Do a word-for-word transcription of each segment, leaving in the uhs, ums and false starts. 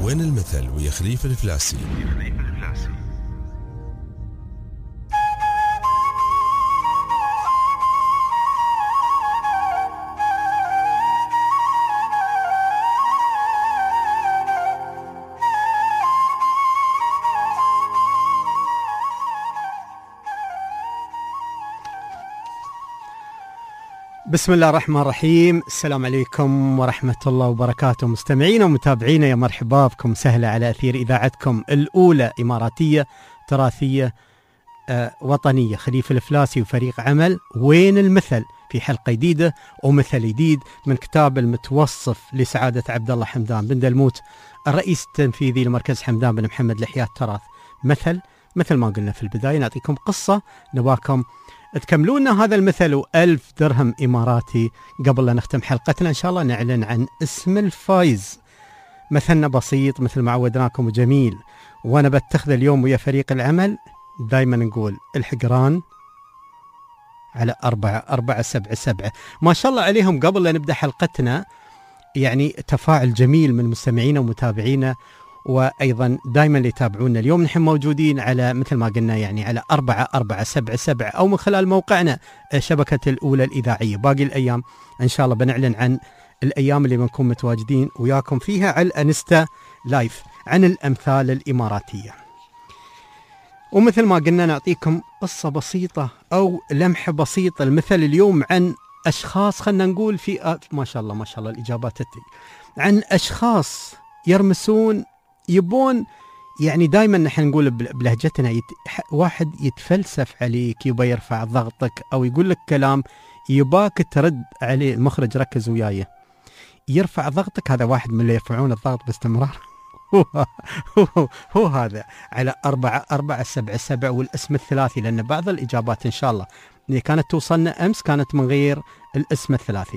وين المثل ويا خليفة الفلاسي. بسم الله الرحمن الرحيم. السلام عليكم ورحمة الله وبركاته مستمعينا ومتابعينا، يا مرحبا بكم، سهلة على أثير إذاعتكم الأولى إماراتية تراثية آه وطنية، خليفة الفلاسي وفريق عمل وين المثل، في حلقة جديدة ومثل جديد من كتاب المتوصف لسعادة عبد الله حمدان بن دلموت، الرئيس التنفيذي لمركز حمدان بن محمد لحياة تراث. مثل مثل ما قلنا في البداية نعطيكم قصة نباكم تكملونا هذا المثل وألف درهم إماراتي. قبل لا نختم حلقتنا إن شاء الله نعلن عن اسم الفايز. مثلنا بسيط مثل ما عودناكم وجميل، وأنا بتخذ اليوم ويا فريق العمل دايما نقول الحقران على أربعة أربعة سبعة سبعة. ما شاء الله عليهم. قبل لا نبدأ حلقتنا يعني تفاعل جميل من مستمعينا ومتابعينا، وأيضا دائما اللي يتابعونا. اليوم نحن موجودين على مثل ما قلنا يعني على أربعة أربعة سبعة سبعة أو من خلال موقعنا شبكة الأولى الإذاعية. باقي الأيام إن شاء الله بنعلن عن الأيام اللي بنكون متواجدين وياكم فيها على الأنستا لايف عن الأمثال الإماراتية. ومثل ما قلنا نعطيكم قصة بسيطة أو لمحة بسيطة. المثل اليوم عن أشخاص، خلنا نقول في ما شاء الله ما شاء الله الإجابات تتي عن أشخاص يرمسون، يبون يعني دائما نحن نقول بلهجتنا يت... واحد يتفلسف عليك، يبى يرفع ضغطك أو يقول لك كلام يباك ترد عليه. المخرج ركز وياي، يرفع ضغطك، هذا واحد من اللي يرفعون الضغط باستمرار. هو, هو, هو هذا على أربعة أربعة سبعة سبعة والاسم الثلاثي، لأن بعض الإجابات إن شاء الله اللي كانت توصلنا أمس كانت من غير الاسم الثلاثي.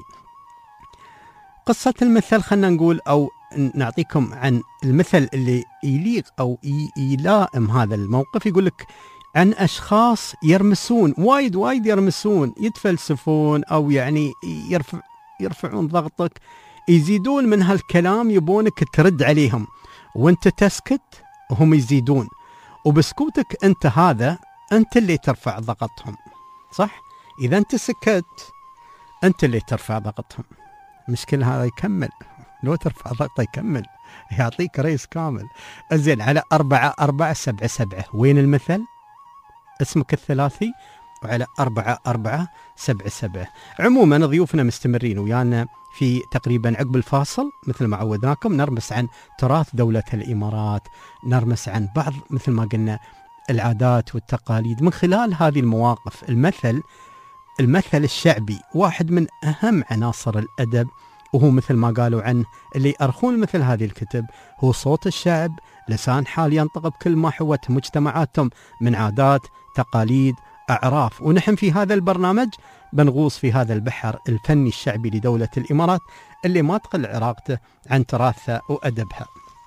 قصة المثل خلنا نقول أو نعطيكم عن المثل اللي يليق أو يلائم هذا الموقف. يقول لك عن أشخاص يرمسون، وايد وايد يرمسون، يتفلسفون أو يعني يرفع يرفعون ضغطك، يزيدون من هالكلام، يبونك ترد عليهم وانت تسكت وهم يزيدون، وبسكوتك انت هذا انت اللي ترفع ضغطهم، صح؟ إذا انت سكت انت اللي ترفع ضغطهم. مشكلة هذا يكمل، لو ترفع ضغطه يكمل يعطيك رئيس كامل. زين على أربعة أربعة سبعة سبعة وين المثل، اسمك الثلاثي، وعلى أربعة أربعة سبعة سبعة. عموما ضيوفنا مستمرين ويانا في تقريبا عقب الفاصل مثل ما عودناكم، نرمس عن تراث دولة الإمارات، نرمس عن بعض مثل ما قلنا العادات والتقاليد من خلال هذه المواقف. المثل المثل الشعبي واحد من أهم عناصر الأدب، وهو مثل ما قالوا عنه اللي يأرخون مثل هذه الكتب هو صوت الشعب، لسان حال ينطق بكل ما حوته مجتمعاتهم من عادات تقاليد أعراف. ونحن في هذا البرنامج بنغوص في هذا البحر الفني الشعبي لدولة الإمارات اللي ما تقل عراقته عن تراثها وأدبها.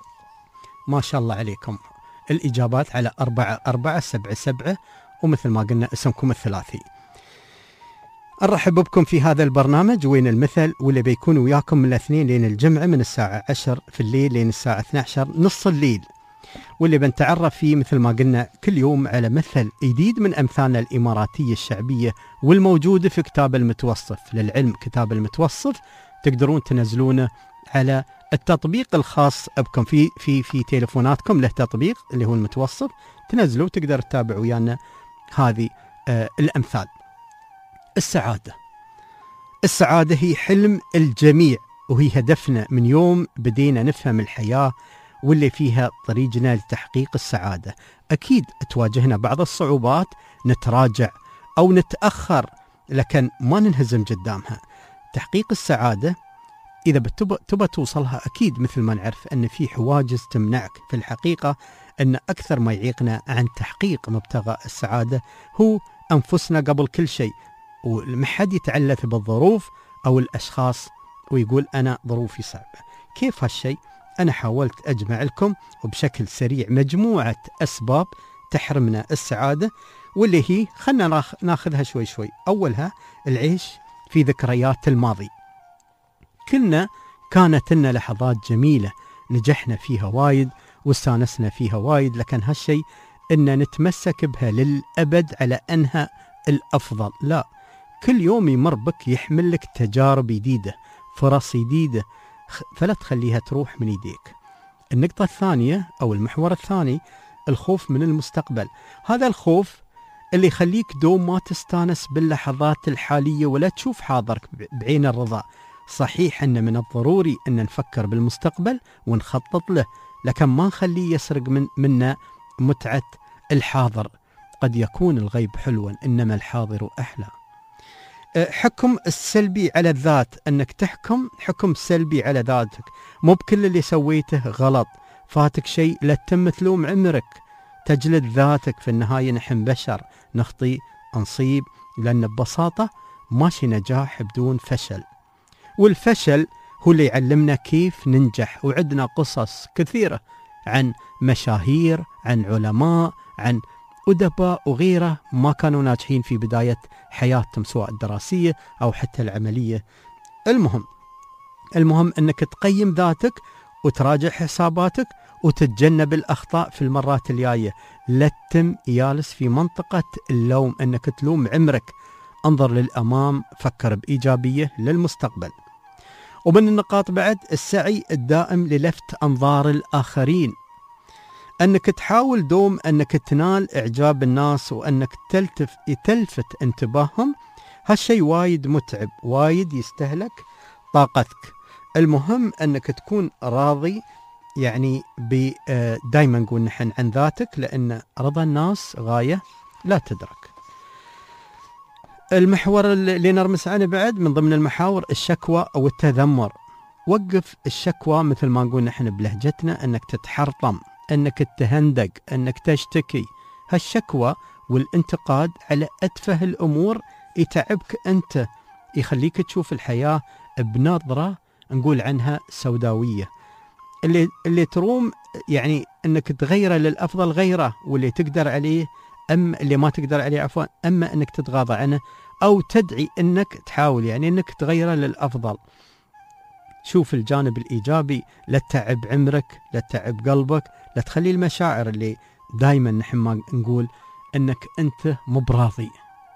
ما شاء الله عليكم. الإجابات على أربعة أربعة سبعة سبعة ومثل ما قلنا اسمكم الثلاثي. أرحب بكم في هذا البرنامج وين المثل، واللي بيكون وياكم من الاثنين لين الجمعة من الساعة عشر في الليل لين الساعة اثنتي عشرة نص الليل، واللي بنتعرف فيه مثل ما قلنا كل يوم على مثل جديد من أمثالنا الإماراتية الشعبية والموجودة في كتاب المتوصف. للعلم كتاب المتوصف تقدرون تنزلونه على التطبيق الخاص بكم في في في تليفوناتكم، له تطبيق اللي هو المتوصف، تنزلوه تقدر تتابع ويانا هذه آه الأمثال. السعادة السعادة هي حلم الجميع، وهي هدفنا من يوم بدينا نفهم الحياة واللي فيها طريقنا لتحقيق السعادة. أكيد تواجهنا بعض الصعوبات، نتراجع أو نتأخر، لكن ما ننهزم قدامها. تحقيق السعادة إذا بتبى توصلها أكيد مثل ما نعرف أن في حواجز تمنعك. في الحقيقة أن أكثر ما يعيقنا عن تحقيق مبتغى السعادة هو أنفسنا قبل كل شيء، وما حد يتعلث بالظروف أو الأشخاص ويقول أنا ظروفي صعبة. كيف هالشيء؟ أنا حاولت أجمع لكم وبشكل سريع مجموعة أسباب تحرمنا السعادة، واللي هي خلنا ناخذها شوي شوي. أولها العيش في ذكريات الماضي. كلنا كانت لنا لحظات جميلة نجحنا فيها وايد واستانسنا فيها وايد، لكن هالشيء إن نتمسك بها للأبد على أنها الأفضل. لا، كل يوم يمر بك يحمل لك تجارب جديدة، فرص جديدة، فلا تخليها تروح من يديك. النقطة الثانية أو المحور الثاني، الخوف من المستقبل. هذا الخوف اللي يخليك دوم ما تستانس باللحظات الحالية ولا تشوف حاضرك بعين الرضا. صحيح أن من الضروري أن نفكر بالمستقبل ونخطط له، لكن ما نخليه يسرق من منا متعة الحاضر. قد يكون الغيب حلوا، إنما الحاضر أحلى. حكم السلبي على الذات، أنك تحكم حكم سلبي على ذاتك. مو بكل اللي سويته غلط، فاتك شيء لا تتم تلوم عمرك، تجلد ذاتك. في النهاية نحن بشر، نخطي نصيب، لأن ببساطة ماشي نجاح بدون فشل، والفشل هو اللي يعلمنا كيف ننجح. وعندنا قصص كثيرة عن مشاهير، عن علماء، عن أدباء وغيره ما كانوا ناجحين في بداية حياتهم، سواء الدراسية أو حتى العملية. المهم المهم أنك تقيم ذاتك وتراجع حساباتك وتتجنب الأخطاء في المرات الجاية. لا تتم يالس في منطقة اللوم، أنك تلوم عمرك. انظر للأمام، فكر بإيجابية للمستقبل. ومن النقاط بعد السعي الدائم للفت أنظار الآخرين، أنك تحاول دوم أنك تنال إعجاب الناس وأنك تلتف تلفت انتباههم. هالشيء وايد متعب، وايد يستهلك طاقتك. المهم أنك تكون راضي، يعني دائما نقول نحن عن ذاتك، لأن رضا الناس غاية لا تدرك. المحور اللي نرمس عنه بعد من ضمن المحاور الشكوى أو التذمر. وقف الشكوى، مثل ما نقول نحن بلهجتنا، أنك تتحرطم، أنك تهندق، أنك تشتكي. هالشكوى والانتقاد على أتفه الأمور يتعبك أنت، يخليك تشوف الحياة بنظرة نقول عنها سوداوية. اللي اللي تروم يعني أنك تغيره للأفضل غيره، واللي تقدر عليه أما اللي ما تقدر عليه عفوا أما أنك تتغاضى عنه أو تدعي أنك تحاول يعني أنك تغيره للأفضل. شوف الجانب الإيجابي، لا تتعب عمرك، لا تتعب قلبك، لا تخلي المشاعر اللي دايما نحن ما نقول أنك أنت مو براضي.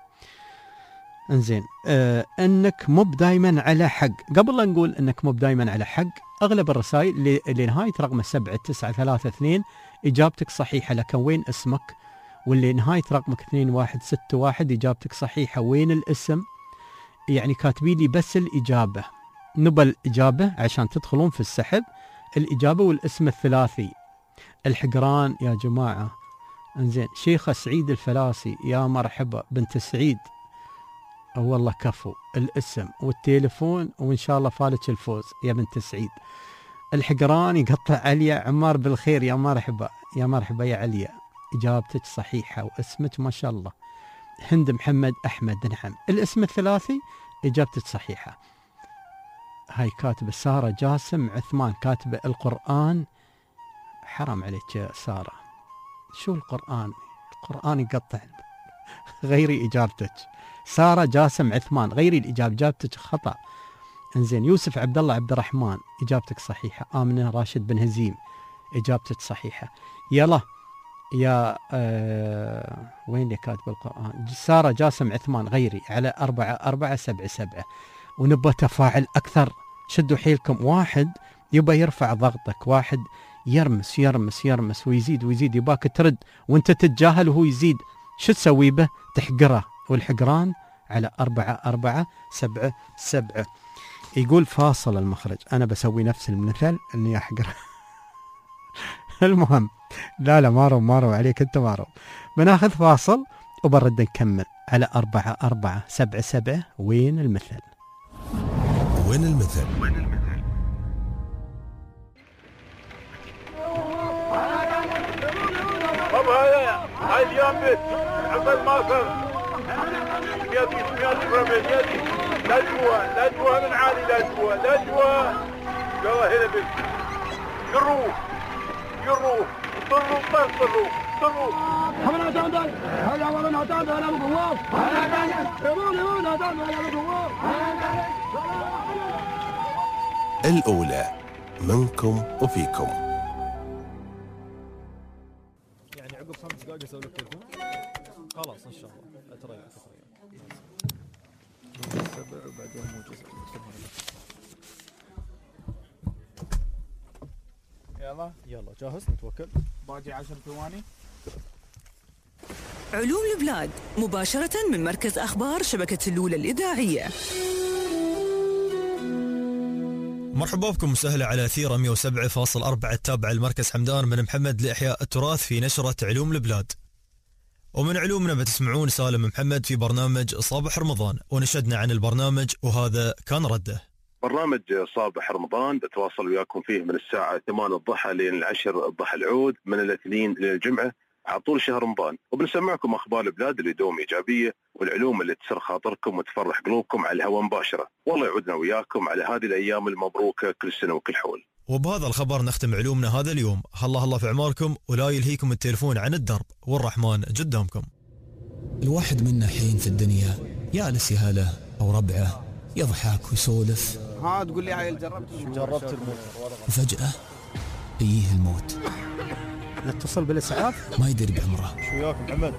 انزين آه أنك مو دايما على حق. قبل لا نقول أنك مو دايما على حق، أغلب الرسائل اللي, اللي نهاية رقم سبعة تسعة ثلاثة اثنين إجابتك صحيحة، لكن وين اسمك؟ واللي نهاية رقمك اثنين واحد ستة واحد إجابتك صحيحة، وين الاسم؟ يعني كاتبين لي بس الإجابة. نبى الإجابة عشان تدخلون في السحب، الإجابة والاسم الثلاثي. الحقران يا جماعة. انزين شيخة سعيد الفلاسي، يا مرحبا بنت سعيد، والله كفو. الاسم والتليفون، وإن شاء الله فالك الفوز يا بنت سعيد. الحقران يقطع عليا عمار بالخير، يا مرحبا يا مرحبا يا عليا، إجابتك صحيحة واسمك ما شاء الله. هند محمد أحمد، نعم الاسم الثلاثي إجابتك صحيحة. هاي كاتبة سارة جاسم عثمان، كاتبة القرآن. حرام عليك يا سارة، شو القرآن؟ القرآن يقطع. غيري إجابتك. سارة جاسم عثمان، غيري الإجابة، إجابتك خطأ. انزين يوسف عبد الله عبد الرحمن، إجابتك صحيحة. آمنة راشد بن هزيم، إجابتك صحيحة. يلا يا آه وين اللي كاتب القرآن؟ سارة جاسم عثمان، غيري على أربعة أربعة سبعة سبعة. ونبى تفاعل أكثر، شدوا حيلكم. واحد يبى يرفع ضغطك، واحد يرمس يرمس يرمس ويزيد ويزيد، يباك ترد وانت تتجاهل وهو يزيد. شو تسوي به؟ تحقره. والحقران على أربعة أربعة سبعة سبعة. يقول فاصل المخرج، أنا بسوي نفس المثل أني أحقره. المهم لا لا مارو مارو عليك أنت مارو. بناخذ فاصل وبرد نكمل على أربعة أربعة سبعة سبعة. وين المثل؟ وين المثل؟ وين المثل؟ طب هاي هاي اليوم بس عقد ما صار يدي يدي برمج يدي لا جوا لا جوا من عالي لا جوا لا جوا. يلا هنا بس يروح يروح طلوا طلوا طلوا حمنا جاندل هلا ورنا جاندل هلا بقوة هلا جاندل يمون يمون جاندل هلا بقوة. الأولى منكم وفيكم. يعني عقب خمس دقائق اسوي لك تليفون خلاص ان شاء الله اتريق اتريق سبع وبعدين مو جزء. يلا يلا جاهز نتوكل. باقي عشر ثواني. علوم البلاد مباشرة من مركز أخبار شبكة اللولة الإذاعية. مرحبا بكم وسهلا على أثير مئة وسبعة فاصلة أربعة التابع المركز حمدان من محمد لإحياء التراث في نشرة علوم البلاد. ومن علومنا بتسمعون سالم محمد في برنامج صباح رمضان، ونشدنا عن البرنامج وهذا كان رده. برنامج صباح رمضان بتواصل وياكم فيه من الساعة ثمانية الضحى لين العشر الضحى العود، من الاثنين للجمعة على طول شهر رمضان، وبنسمعكم أخبار البلاد اللي دوم إيجابية والعلوم اللي تسر خاطركم وتفرح قلوبكم على الهواء مباشرة. والله يعودنا وياكم على هذه الأيام المبروكة كل سنة وكل حول. وبهذا الخبر نختم علومنا هذا اليوم. الله الله في عماركم ولا يلهيكم التليفون عن الدرب، والرحمن قدامكم. الواحد منا حين في الدنيا يالس يهله أو ربعه يضحك ويسولف. ها تقول لي عيل جربت جربت الموت وفجأة يجيه الموت. نتصل بالإسعاف. ما يدري بعمره. شو وياك محمد؟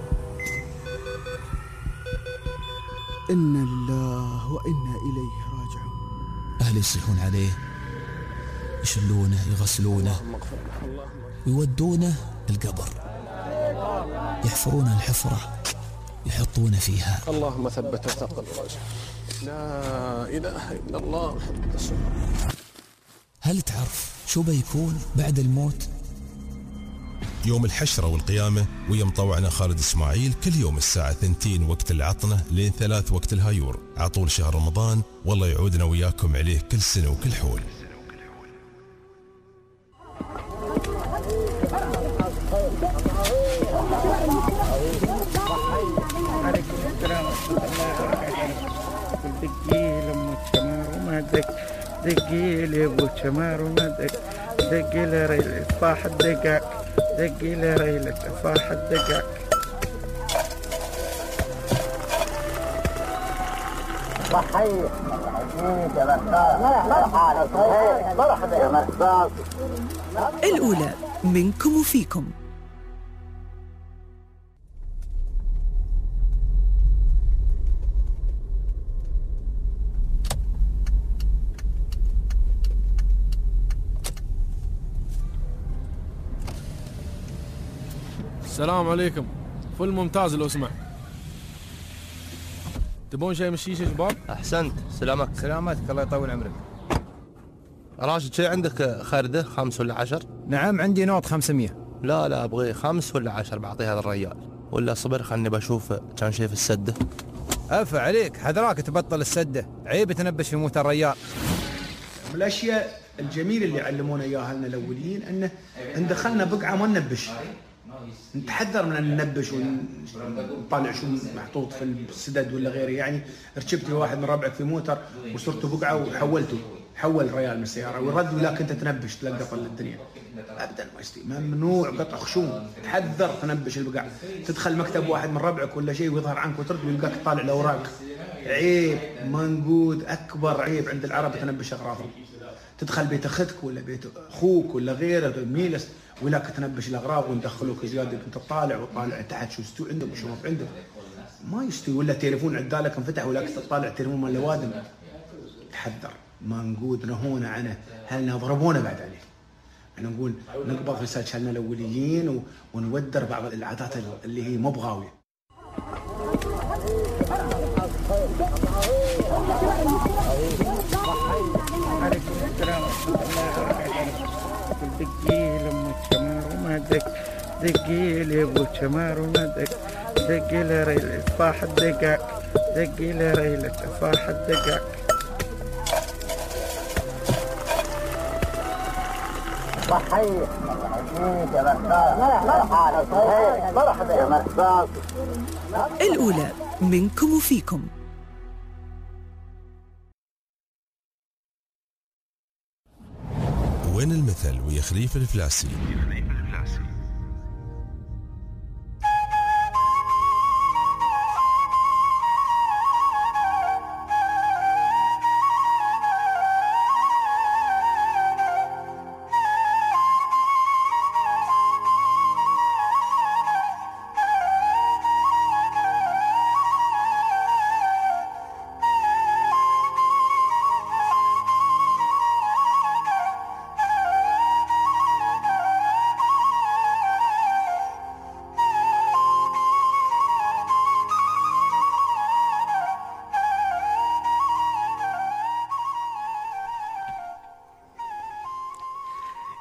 إنا لله وإنا إليه راجعون. أهله يصيحون عليه، يشلونه يغسلونه ويودونه القبر، يحفرون الحفرة يحطونه فيها. اللهم ثبت وثقل الرجل. لا إله إلا الله محمد رسول الله. هل تعرف شو بيكون بعد الموت؟ يوم الحشرة والقيامة ويا مطوعنا خالد إسماعيل كل يوم الساعة اثنتين وقت العطنة لين ثلاث وقت الهايور عطول شهر رمضان. والله يعودنا وياكم عليه كل سنة وكل حول. دقي لما شمار وما دق دقي لي ابو شمار وما دق دقي لي ريل صاح الدقاق دقي لي ريل صاح الدقاق. صحيح مرحبا يا مرحبا. الأولى منكم وفيكم. السلام عليكم. فل ممتاز لو سمحت. تبون شيء من الشيشه شباب؟ احسنت. سلامك. سلامتك الله يطول عمرك. راشد شيء عندك خارده خمس ولا عشر؟ نعم عندي نوت خمسمية. لا لا ابغي خمس ولا عشر بعطيه هذا الرجال. ولا صبر خلني بشوف كان شيء في السده. أفا عليك حذراك تبطل السده، عيب تنبش في موت الرجال. من الاشياء الجميله اللي علمونا اياها اهلنا الاوليين انه ان دخلنا بقعه ما ننبش، نتحذر من ان ننبش ونطالع شو محطوط في السدد ولا غيره. يعني ركبت واحد من ربعك في موتر وصرتوا بقعه وحولته حول ريال من السياره ويرد ولا كنت تنبش تلقى طل الدنيا. ابدا ما يستوي، ممنوع قطع خشوم. تحذر تنبش البقع. تدخل مكتب واحد من ربعك ولا شيء ويظهر عنك وترد ويلقاك طالع الاوراق. عيب منقود، اكبر عيب عند العرب تنبش اغراضهم. تدخل بيت اختك ولا بيت اخوك ولا غيره ميلس ولاك تنبش الاغراض وندخلوك زياده انت تطالع وطالع تحت شو استوى عندك وشو ما في عندك. ما يستوي. ولا تليفون عدالك انفتح ولاك تطالع تليفون مال الوادم. تحذر منقود نهونا عنه. هلنا ضربونا بعد عليه. احنا نقول نقبض في سجلنا الاوليين ونودر بعض العادات اللي هي مو بغاويه. عليكم السلام ورحمة الله وبركاته. دقي لما شمار وما دق دقي لي ابو شمار وما دق دقي لي ريل صاح الدقاق دقي لي ريل صاح الدقاق. صحيح مرحبا يا مرحبا. الأولى منكم وفيكم. وين المثل ويا خليفة الفلاسي.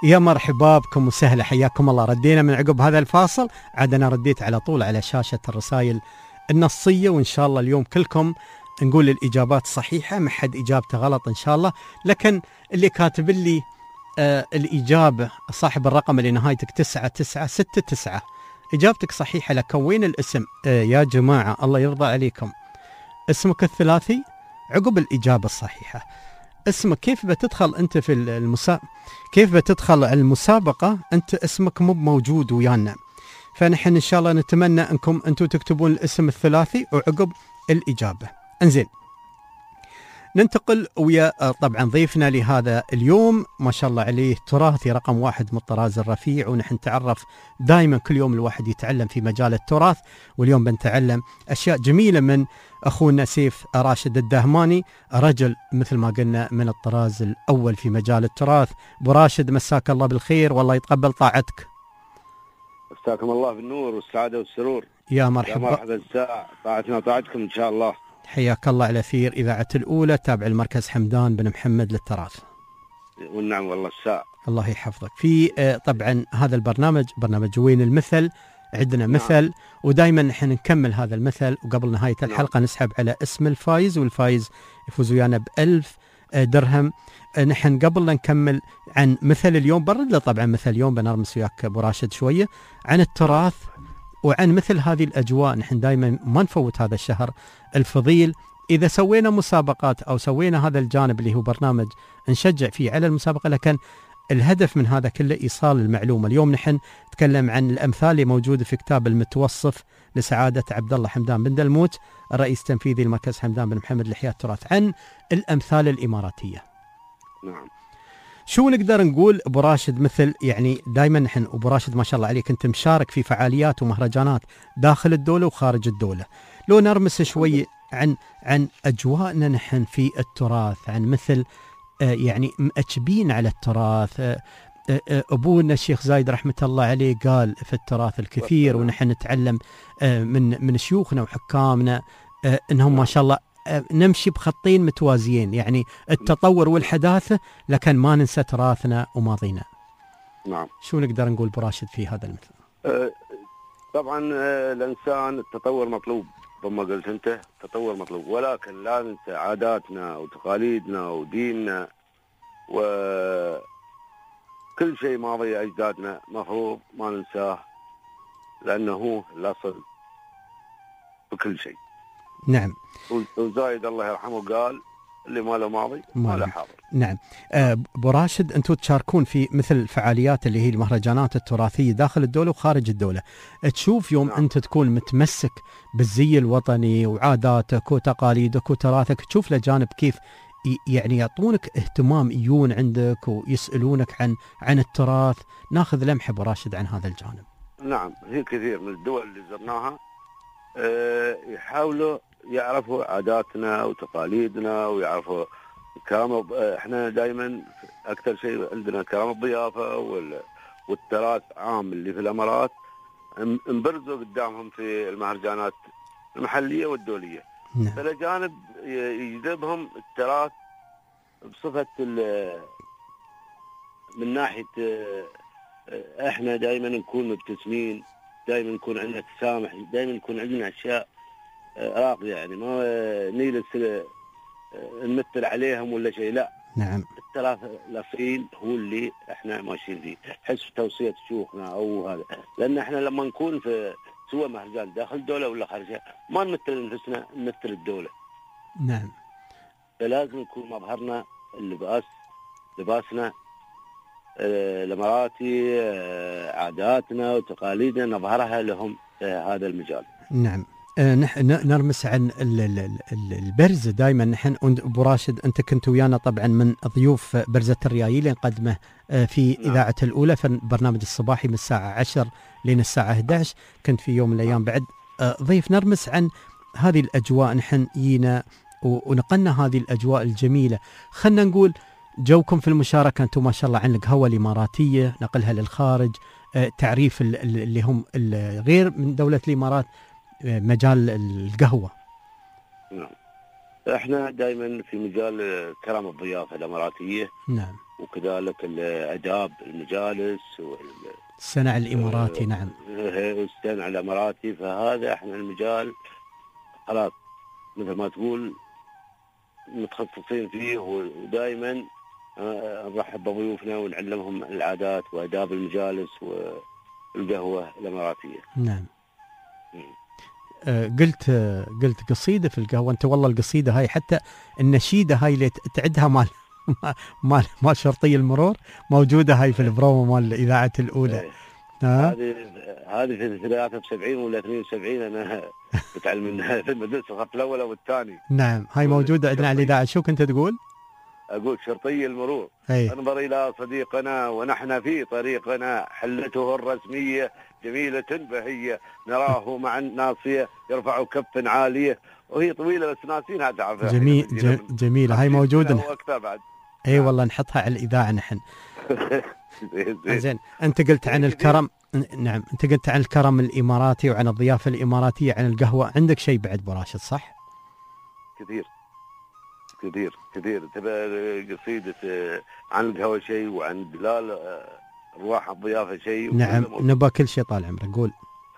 يا مرحبا بكم وسهلا، حياكم الله. ردينا من عقب هذا الفاصل، عاد أنا رديت على طول على شاشة الرسائل النصية، وإن شاء الله اليوم كلكم نقول الإجابات صحيحة، ما حد إجابته غلط إن شاء الله. لكن اللي كاتب لي آه الإجابة صاحب الرقم اللي نهايتك تسعة تسعة ستة تسعة، إجابتك صحيحة، لكن وين الاسم؟ آه يا جماعة الله يرضى عليكم، اسمك الثلاثي عقب الإجابة الصحيحة. اسمك كيف بتدخل أنت في المسابقة، كيف بتدخل المسابقة أنت اسمك مو موجود ويانا، فنحن إن شاء الله نتمنى أنكم أنتم تكتبون الاسم الثلاثي وعقب الإجابة. انزين ننتقل ويا طبعا ضيفنا لهذا اليوم ما شاء الله عليه تراثي رقم واحد من الطراز الرفيع، ونحن نتعرف دائما كل يوم الواحد يتعلم في مجال التراث، واليوم بنتعلم أشياء جميلة من أخونا سيف راشد الدهماني، رجل مثل ما قلنا من الطراز الأول في مجال التراث. أبو راشد مساك الله بالخير والله يتقبل طاعتك. مساكم الله بالنور والسعادة والسرور. يا مرحبا. يا مرحبا الساعة، طاعتنا وطاعتكم إن شاء الله. حياك الله على أثير إذاعة الأولى، تابع المركز حمدان بن محمد للتراث. والنعم والله الساعة. الله يحفظك. في طبعا هذا البرنامج برنامج وين المثل، عندنا مثل نعم. ودائما نحن نكمل هذا المثل، وقبل نهاية الحلقة نعم. نسحب على اسم الفايز، والفايز يفوز ويانا بألف درهم. نحن قبل لا نكمل عن مثل اليوم، برد له طبعا مثل اليوم بنرمس وياك أبو راشد شوية عن التراث وعن مثل هذه الأجواء. نحن دائما ما نفوت هذا الشهر الفضيل، إذا سوينا مسابقات أو سوينا هذا الجانب اللي هو برنامج نشجع فيه على المسابقة، لكن الهدف من هذا كله إيصال المعلومة. اليوم نحن نتكلم عن الأمثال اللي موجودة في كتاب المتوصف لسعادة عبد الله حمدان بن دلموت، الرئيس التنفيذي المركز حمدان بن محمد لإحياء التراث، عن الأمثال الإماراتية. نعم. شو نقدر نقول أبو راشد؟ مثل يعني دائما نحن أبو راشد ما شاء الله عليك أنت مشارك في فعاليات ومهرجانات داخل الدولة وخارج الدولة، لو نرمس شوي عن عن أجواءنا نحن في التراث، عن مثل آه يعني مأجبين على التراث. آه آه أبونا الشيخ زايد رحمة الله عليه قال في التراث الكثير، ونحن نتعلم آه من من شيوخنا وحكامنا آه إنهم ما شاء الله نمشي بخطين متوازيين، يعني التطور والحداثة لكن ما ننسى تراثنا وماضينا. نعم. شو نقدر نقول براشد في هذا المثل؟ أه طبعا أه الإنسان التطور مطلوب، ثم قلت أنت تطور مطلوب، ولكن لا ننسى عاداتنا وتقاليدنا وديننا وكل شيء ماضي أجدادنا مفروض ما ننساه، لأنه هو الأصل بكل شيء. نعم. وزايد الله يرحمه قال اللي ما له ماضي ما له حاضر. نعم. ابو راشد انتم تشاركون في مثل الفعاليات اللي هي المهرجانات التراثيه داخل الدوله وخارج الدوله، تشوف يوم نعم. انت تكون متمسك بالزي الوطني وعاداتك وتقاليدك وتراثك، تشوف لجانب كيف يعني يعطونك اهتمام، يجون عندك ويسالونك عن عن التراث. ناخذ لمحه ابو راشد عن هذا الجانب. نعم، هي كثير من الدول اللي زرناها أه يحاولوا يعرفوا عاداتنا وتقاليدنا ويعرفوا كرامة. احنا دائما اكثر شيء عندنا كرامة الضيافة والتراث عام اللي في الامارات نبرزوا قدامهم في المهرجانات المحلية والدولية. نعم. فالأجانب يجذبهم التراث بصفة من ناحية احنا دائما نكون مبتسمين، دائما نكون عندنا تسامح، دائما نكون عندنا اشياء راقية، يعني ما نجلس نمثل عليهم ولا شيء، لا. نعم. التراث الأصيل هو اللي احنا ماشيين فيه، حسب توصية شيوخنا او هذا، لان احنا لما نكون في سواء مهرجان داخل الدولة ولا خارجها ما نمثل انفسنا، نمثل الدولة. نعم. فلازم يكون مظهرنا اللباس، لباسنا الاماراتي، عاداتنا وتقاليدنا نظهرها لهم في هذا المجال. نعم. آه نحن نرمس عن البرز دائما. نحن ابو راشد انت كنت ويانا طبعا من ضيوف برزة الريايل اللي نقدمه آه في نعم. اذاعه الاولى في البرنامج الصباحي من الساعه عشرة لين الساعه أحد عشر، كنت في يوم من الايام بعد آه ضيف. نرمس عن هذه الاجواء، نحن جينا ونقلنا هذه الاجواء الجميله. خلنا نقول جوكم في المشاركه انتم ما شاء الله عن القهوه الاماراتيه، نقلها للخارج، آه تعريف اللي هم غير من دوله الامارات مجال القهوة. نعم. احنا دائما في مجال كرم الضيافه الاماراتيه. نعم. وكذلك الاداب المجالس والصنع الاماراتي. نعم. الصنع الاماراتي، فهذا احنا المجال خلاص مثل ما تقول متخصصين فيه، ودائما نرحب بضيوفنا ونعلمهم العادات واداب المجالس والقهوه الاماراتيه. نعم. آه قلت آه قلت قصيده في القهوه، انت والله القصيده هاي حتى النشيده هاي اللي تعدها مال مال مال شرطي المرور موجوده هاي في البرومو مال الاذاعه الاولى. هذه هذه في ثلاثة وسبعين ولا اثنين وسبعين انا بتعلم منها في المدرسه الخط الاول والثاني. نعم هاي موجوده عندنا على الاذاعه. شو كنت تقول؟ اقول شرطي المرور انظر الى صديقنا ونحن في طريقنا، حلته الرسميه جميله بهيه، نراه مع الناصيه يرفع كف عاليه، وهي طويله بس ناسينها تعرفها. جميل جميله هاي موجوده. بعد اي والله نحطها على الاذاعه نحن. زين انت قلت عن الكرم. نعم انت قلت عن الكرم الاماراتي وعن الضيافه الاماراتيه عن القهوه، عندك شيء بعد ابو راشد صح؟ كثير كثير كثير. تبى قصيدة عن القهوة شيء وعن دلال أرواح الضيافة شيء. نعم نبى كل شيء طال عمرك. قول.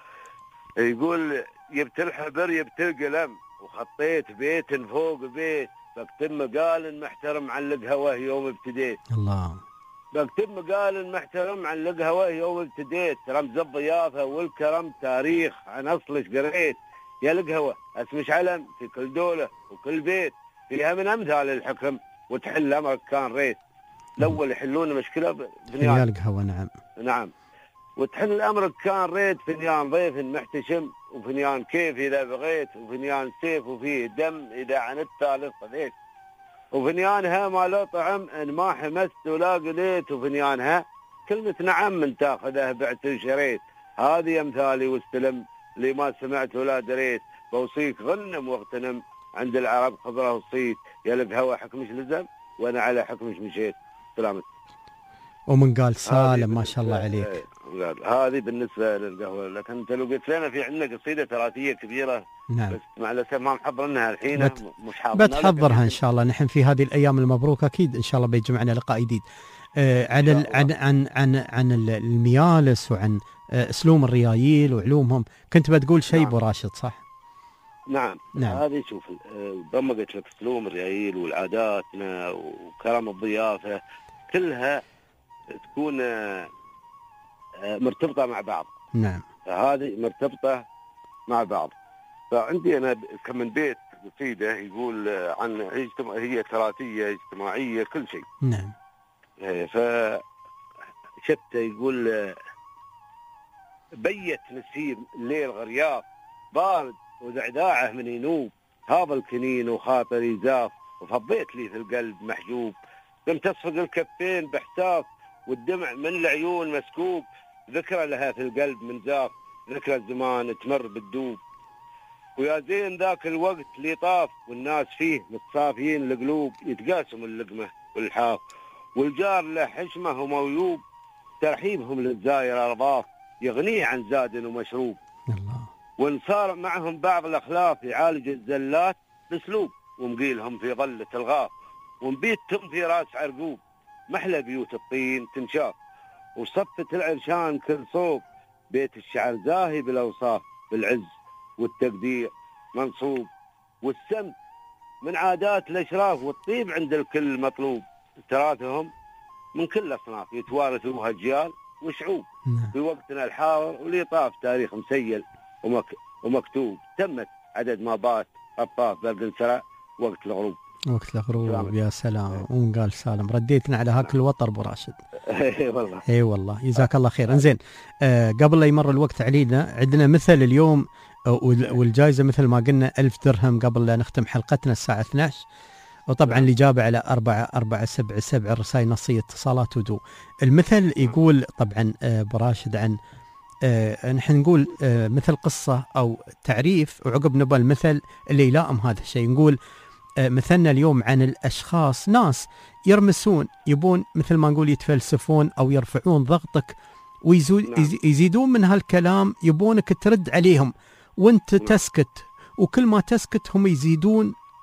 يقول يبت الحبر يبت القلم وخطيت بيت فوق بيت، بكتب مقال محترم عن القهوة يوم ابتديت. الله. بكتب مقال محترم عن القهوة يوم ابتديت، رمز الضيافة والكرم تاريخ عن أصلش قريت، يا القهوة اسمش علم في كل دولة وكل بيت، فيها من أمثال الحكم وتحل أمرك كان ريت. الأول يحلون مشكلة فنيان القهوة. نعم نعم. وتحل أمرك كان ريت، فنيان ضيف محتشم وفنيان كيف إذا بغيت، وفنيان سيف وفيه دم إذا عن الثالث صديت، وفنيانها ما له طعم إن ما حمست ولا قليت، وفنيانها كلمة نعم من تاخذه بعت وشريت. هذه أمثالي واستلم اللي ما سمعت ولا دريت، بوصيك غنم واغتنم عند العرب خضره وصيت، يا القهوة حكمش لزم وانا على حكمش مشيت. سلامت. ومن قال سالم ما شاء الله عليك. هذه بالنسبه للقهوه، لكن انت لو قلت لنا في عندنا قصيده تراثيه كبيره. نعم. بس مع الاسف ما محضرناها الحين. بت... مش حاضرها. بتحضرها ان شاء الله نحن في هذه الايام المبروكه اكيد ان شاء الله بيجمعنا لقاء جديد. آه عن ال... عن عن عن عن الميالس وعن آه اسلوب الريايل وعلومهم، كنت بتقول شيء ابو نعم. راشد صح؟ نعم. نعم. هذه شوف ضمقت لك اسلوب الريايل والعاداتنا وكرم الضيافه كلها تكون مرتبطه مع بعض. نعم. هذه مرتبطه مع بعض. فعندي انا كم من بيت قصيده يقول عن هي تراثيه اجتماعيه كل شيء. نعم. فشفته يقول بيت نسيم الليل غرياف، بارد وزعداعه من ينوب، هذا الكنين وخاطري زاف، وفضيت لي في القلب محجوب، لم تصفق الكفين بحساف، والدمع من العيون مسكوب، ذكرى لها في القلب من زاف، ذكرى الزمان تمر بالدوب، ويا زين ذاك الوقت اللي طاف، والناس فيه متصافين القلوب، يتقاسم اللقمة والحاف، والجار له حشمه ومويوب، ترحيبهم للزاير أرضاف، يغنيه عن زاد ومشروب. الله. وان صار معهم بعض الاخلاف يعالج الزلات باسلوب، ومقيلهم في ظله الغاف، ومبيتهم في راس عرقوب، محلى بيوت الطين تنشاف، وصفة العرشان كل صوب، بيت الشعر زاهي بالاوصاف، بالعز والتقدير منصوب، والسمت من عادات الاشراف، والطيب عند الكل مطلوب، تراثهم من كل اصناف يتوارثوها اجيال وشعوب. نعم. في وقتنا الحاضر واللي طاف تاريخ مسيل ومك... ومكتوب، تمت عدد ما بات الطاف برد سرى وقت الغروب. وقت الغروب يا سلام. ومن قال سالم رديتنا على هاك الوتر ابو راشد. اي والله. اي والله جزاك الله خير. انزين آه قبل لا يمر الوقت علينا عندنا مثل اليوم والجائزه مثل ما قلنا ألف درهم قبل لا نختم حلقتنا الساعه اثني عشر، وطبعا الإجابة على أربعة أربعة سبعة سبعة رسائل نصية اتصالات ودو. المثل يقول طبعا أبو راشد عن آه نحن نقول آه مثل قصة أو تعريف، وعقب نبى المثل اللي يلائم هذا الشيء. نقول آه مثلنا اليوم عن الأشخاص، ناس يرمسون يبون مثل ما نقول يتفلسفون أو يرفعون ضغطك ويزيدون من هالكلام، يبونك ترد عليهم وانت تسكت، وكل ما تسكت هم يزيدون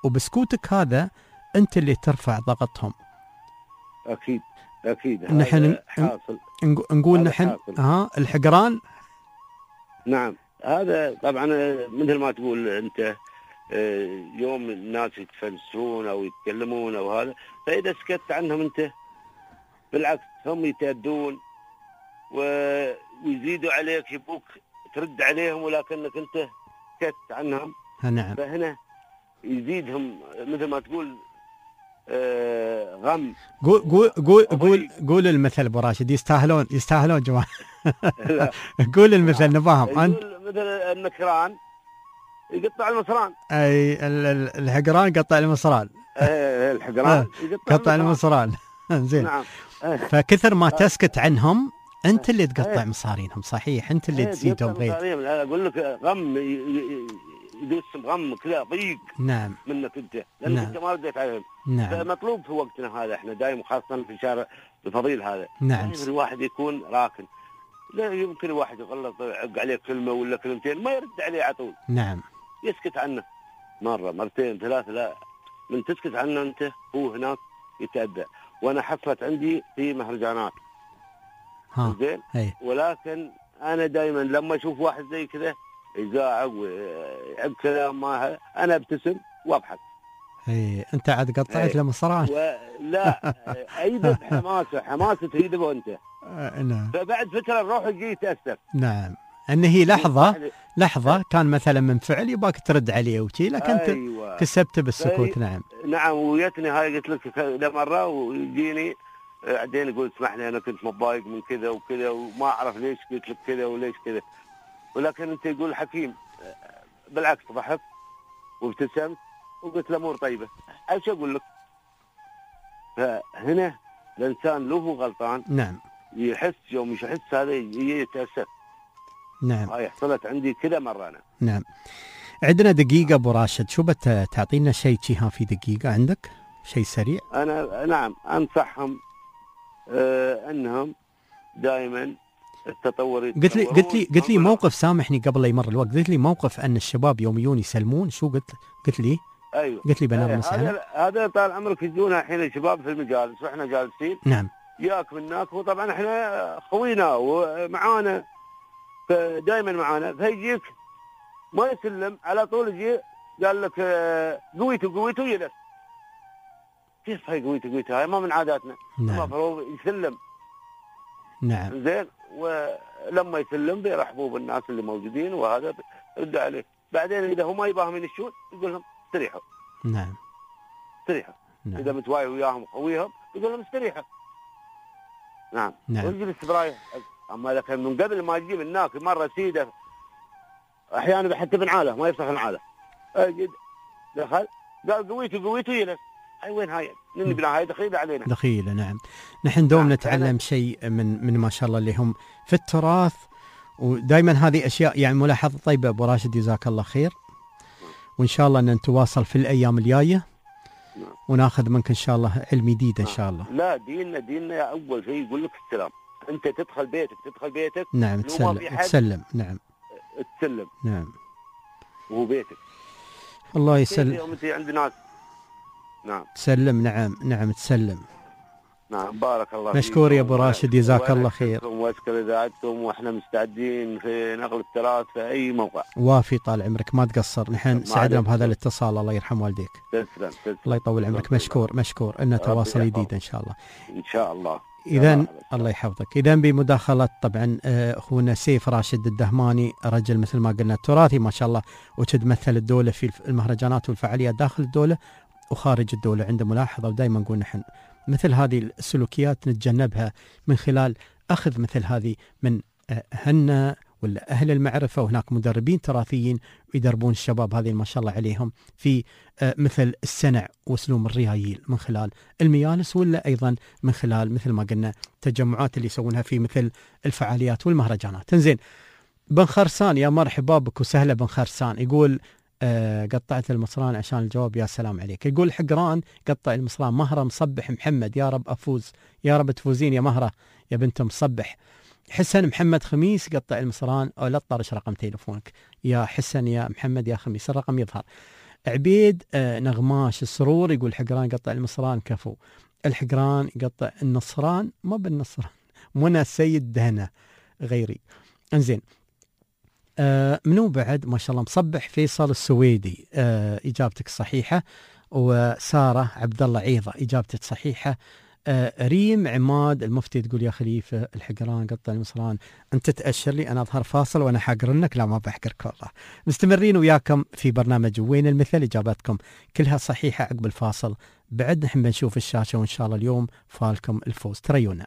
وبسكوتك هذا انت اللي ترفع ضغطهم. اكيد اكيد نحن حاصل نقول نحن ها الحقران. نعم هذا طبعا مثل ما تقول انت يوم الناس يتفلسون او يتكلمون او هذا، فاذا سكت عنهم انت بالعكس هم يتأدون ويزيدوا عليك، يبوك ترد عليهم ولكنك انت سكت عنهم. نعم. فهنا يزيدهم مثل ما تقول آه غم. قول قول قول قول قول المثل ابو راشد، يستاهلون يستاهلون جماعه. قول المثل نباهم. انت مثل النكران يقطع المصران. اي الحقران قطع المصران. ايه الحقران قطع المصران. زين. نعم. فكثر ما تسكت عنهم انت اللي تقطع مصارينهم. صحيح انت اللي تزيدهم غير. انا اقول لك غم يدوس غم كذا ضيق. نعم. منك انت لانك نعم. انت ما رديت عليهم. نعم. فمطلوب في وقتنا هذا احنا دائما خاصه في شهر الفضيل هذا. نعم. الواحد يكون راكن، لا يمكن واحد يغلط يعق عليه كلمه ولا كلمتين ما يرد عليه على طول. نعم. يسكت عنه مره مرتين ثلاثه، لا من تسكت عنه انت هو هناك يتأدى. وانا حصلت عندي في مهرجانات ها زين، ولكن انا دائما لما اشوف واحد زي كذا يزاعق ويعق كلام ما انا ابتسم واضحك. اي انت عاد قطعت له مصران. لا ايده حماسه حماسه تهيده انت. آه نعم. فبعد فتره الروح يجي يتاثر. نعم. ان هي لحظه لحظه كان مثلا من فعل يباك ترد عليه وشي، لكن انت أيوة. كسبته بالسكوت. نعم. نعم. ويتني هاي قلت لك مره ويجيني بعدين يقول اسمح لي انا كنت متضايق من كذا وكذا وما اعرف ليش قلت لك كذا وليش كذا، ولكن انت يقول حكيم بالعكس ضحكت وابتسمت وقلت الامور طيبه. ايش اقول لك؟ فهنا الانسان له غلطان. نعم. يحس يوم يحس هذا يتاسف. نعم. هاي حصلت عندي كذا مره انا. نعم. عندنا دقيقه ابو راشد، شو بت تعطينا شيء ها في دقيقه عندك شيء سريع؟ انا نعم انصحهم آه انهم دائما التطور. قلت لي قلت لي قلت لي موقف، سامحني قبل لا يمر الوقت، قلت لي موقف ان الشباب يوم يجون يسلمون، شو قلت قلت لي؟ ايوه قلت لي بنام أيوة. مساء. هذا هذا طال عمرك يجونا الحين الشباب في المجالس واحنا جالسين. نعم. ياك منك، وطبعا احنا خوينا ومعانا فدائما معانا، فيجيك ما يسلم على طول يجي قال لك قويته قويته يلف. كيف هاي قويته قويته؟ هاي ما من عاداتنا. نعم. المفروض يسلم. نعم. زين. ولما يسلم بيرحبوا بالناس اللي موجودين وهذا يرد عليه. بعدين اذا هم ما يباهم ينشون يقول لهم استريحوا. نعم. استريحوا. نعم. اذا متواي وياهم خويهم يقول لهم استريحوا. نعم. نعم. ويجلس برايه. اما اذا كان من قبل ما يجي من هناك مره سيده احيانا حتى بنعاله ما يفتح نعاله. اجد دخل قال قويته قويته يلف. هاي وين هاي؟ نني بنا هاي دخيله علينا. دخيله. نعم. نحن دوم نتعلم شيء من من ما شاء الله اللي هم في التراث، ودائما هذه اشياء يعني ملاحظه طيبه ابو راشد، جزاك الله خير. وان شاء الله ان نتواصل في الايام الجايه وناخذ منك ان شاء الله علم جديد ان شاء الله. لا ديننا ديننا اول شيء يقول لك السلام. انت تدخل بيتك تدخل بيتك نعم تسلم تسلم. نعم تسلم. نعم. وهو بيتك. الله يسلم. يوم انت عند ناس. نعم. تسلم. نعم نعم تسلم. نعم بارك الله مشكور يا ابو راشد، جزاك الله خير. واشكر اذاعتكم واحنا مستعدين في نقل التراث في اي موقع. وافي طال عمرك ما تقصر، نحن سعدنا بهذا الاتصال. الله يرحم والديك. تسلم تسلم. الله يطول عمرك. مشكور مشكور. ان تواصل جديد ان شاء الله. ان شاء الله. اذا الله يحفظك. اذا بمداخله طبعا اخونا سيف راشد الدهماني، رجل مثل ما قلنا تراثي ما شاء الله، وتتمثل الدوله في المهرجانات والفعاليات داخل الدوله وخارج الدوله. عنده ملاحظه ودائما نقول نحن مثل هذه السلوكيات نتجنبها من خلال أخذ مثل هذه من أهلنا ولا أهل المعرفة، وهناك مدربين تراثيين يدربون الشباب هذه ما شاء الله عليهم في مثل السنع وأسلوب الريايل من خلال الميالس، ولا أيضا من خلال مثل ما قلنا تجمعات اللي يسوونها في مثل الفعاليات والمهرجانات. تنزين بن خرسان، يا مرحبا بك وسهلا بن خرسان. يقول آه قطعت المصران عشان الجواب. يا سلام عليك. يقول حقران قطع المصران. مهرة مصبح محمد، يا رب أفوز، يا رب تفوزين يا مهرة يا بنت مصبح. حسن محمد خميس قطع المصران، أو لا تطرش رقم تليفونك يا حسن يا محمد يا خميس، الرقم يظهر. عبيد آه نغماش السرور يقول حقران يقطع المصران كفو، الحقران يقطع النصران ما بالنصران. منى السيد دهنة غيري. انزين آه منو بعد ما شاء الله مصبح فيصل السويدي آه اجابتك صحيحه، وساره عبد الله عيضه اجابتك صحيحه. آه ريم عماد المفتي تقول يا خليفه الحقران قطع المصران. انت تاشر لي انا اظهر فاصل وانا حاقرنك. لا ما بحقرك والله. مستمرين وياكم في برنامج وين المثل، اجاباتكم كلها صحيحه عقب الفاصل. بعد نحن بنشوف الشاشه وان شاء الله اليوم فالكم الفوز. تريونا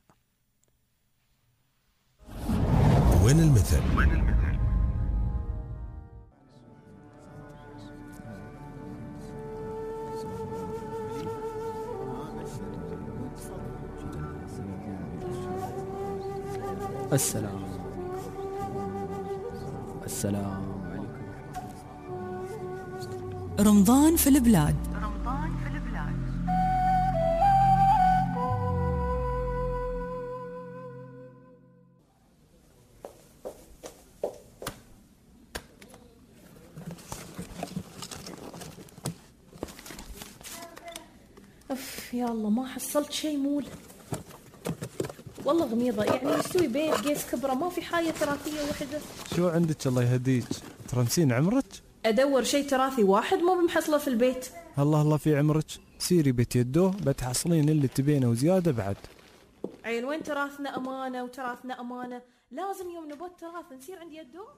وين المثل. السلام السلام عليكم. رمضان في البلاد. اف يا الله ما حصلت شيء مول والله غميضة، يعني نسوي بيت قيس كبرى ما في حاجة تراثية وحدة. شو عندك الله يهديك؟ ترمسين عمرك؟ أدور شيء تراثي واحد ما بمحصله في البيت. الله الله في عمرك، سيري بيت يدوه بتحصلين اللي تبينه وزيادة بعد. عيل وين تراثنا أمانة وتراثنا أمانة، لازم يوم نبات تراث نصير عند يدوه.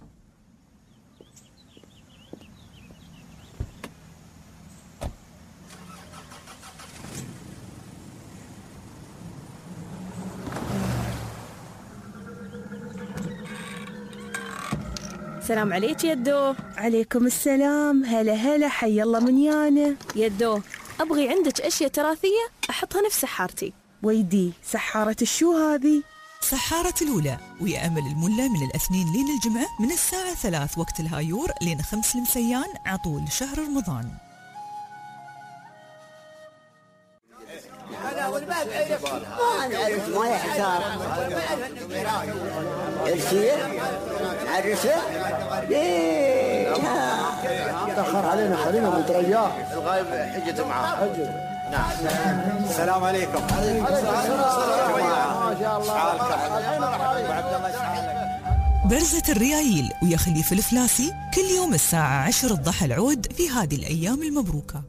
السلام عليك يدو. عليكم السلام. هلا هلا حي الله من يانا. يدو أبغي عندك أشياء تراثية أحطها في سحارتي. ويدي سحارة الشو هذه؟ سحارة الأولى ويأمل الملة من الاثنين لين الجمعة من الساعة ثلاث وقت الهايور لين خمس المسيان عطول شهر رمضان. ما نعرف ما يحتار الشيء نعرفه ليه تأخر علينا خلينا مترياه الغايب حجته معاه حجته. نعم السلام عليكم. عليكم السلام ما شاء الله. برزة الريايل ويا خليفة الفلاسي كل يوم الساعة عشر الضحى العود في هذه الأيام المبروكة.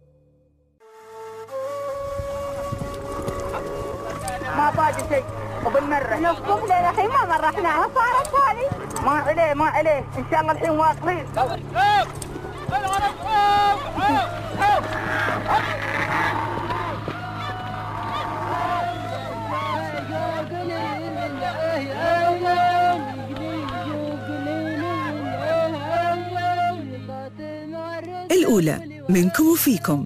ما باقي شيء وبالمرة نصف ليلة الحين ما مرحناها صارت ثاني ما عليه ما عليه إن شاء الله الحين واصلين. الأولى منكم وفيكم.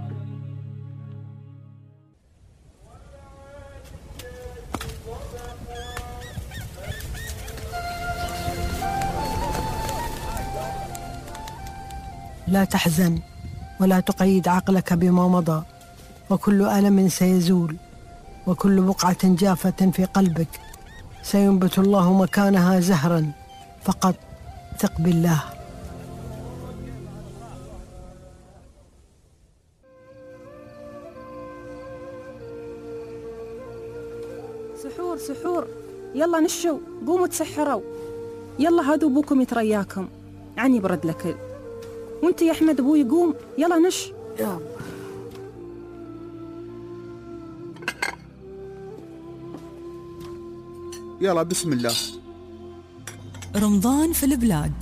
لا تحزن ولا تقيد عقلك بما مضى، وكل ألم سيزول، وكل بقعة جافة في قلبك سينبت الله مكانها زهرا، فقط ثق بالله. سحور سحور يلا نشوا قوموا تسحروا، يلا هادو ابوكم يترياكم عني برد لكل، وانت يا احمد ابوي قوم يلا نش. يلا يلا بسم الله. رمضان في البلاد.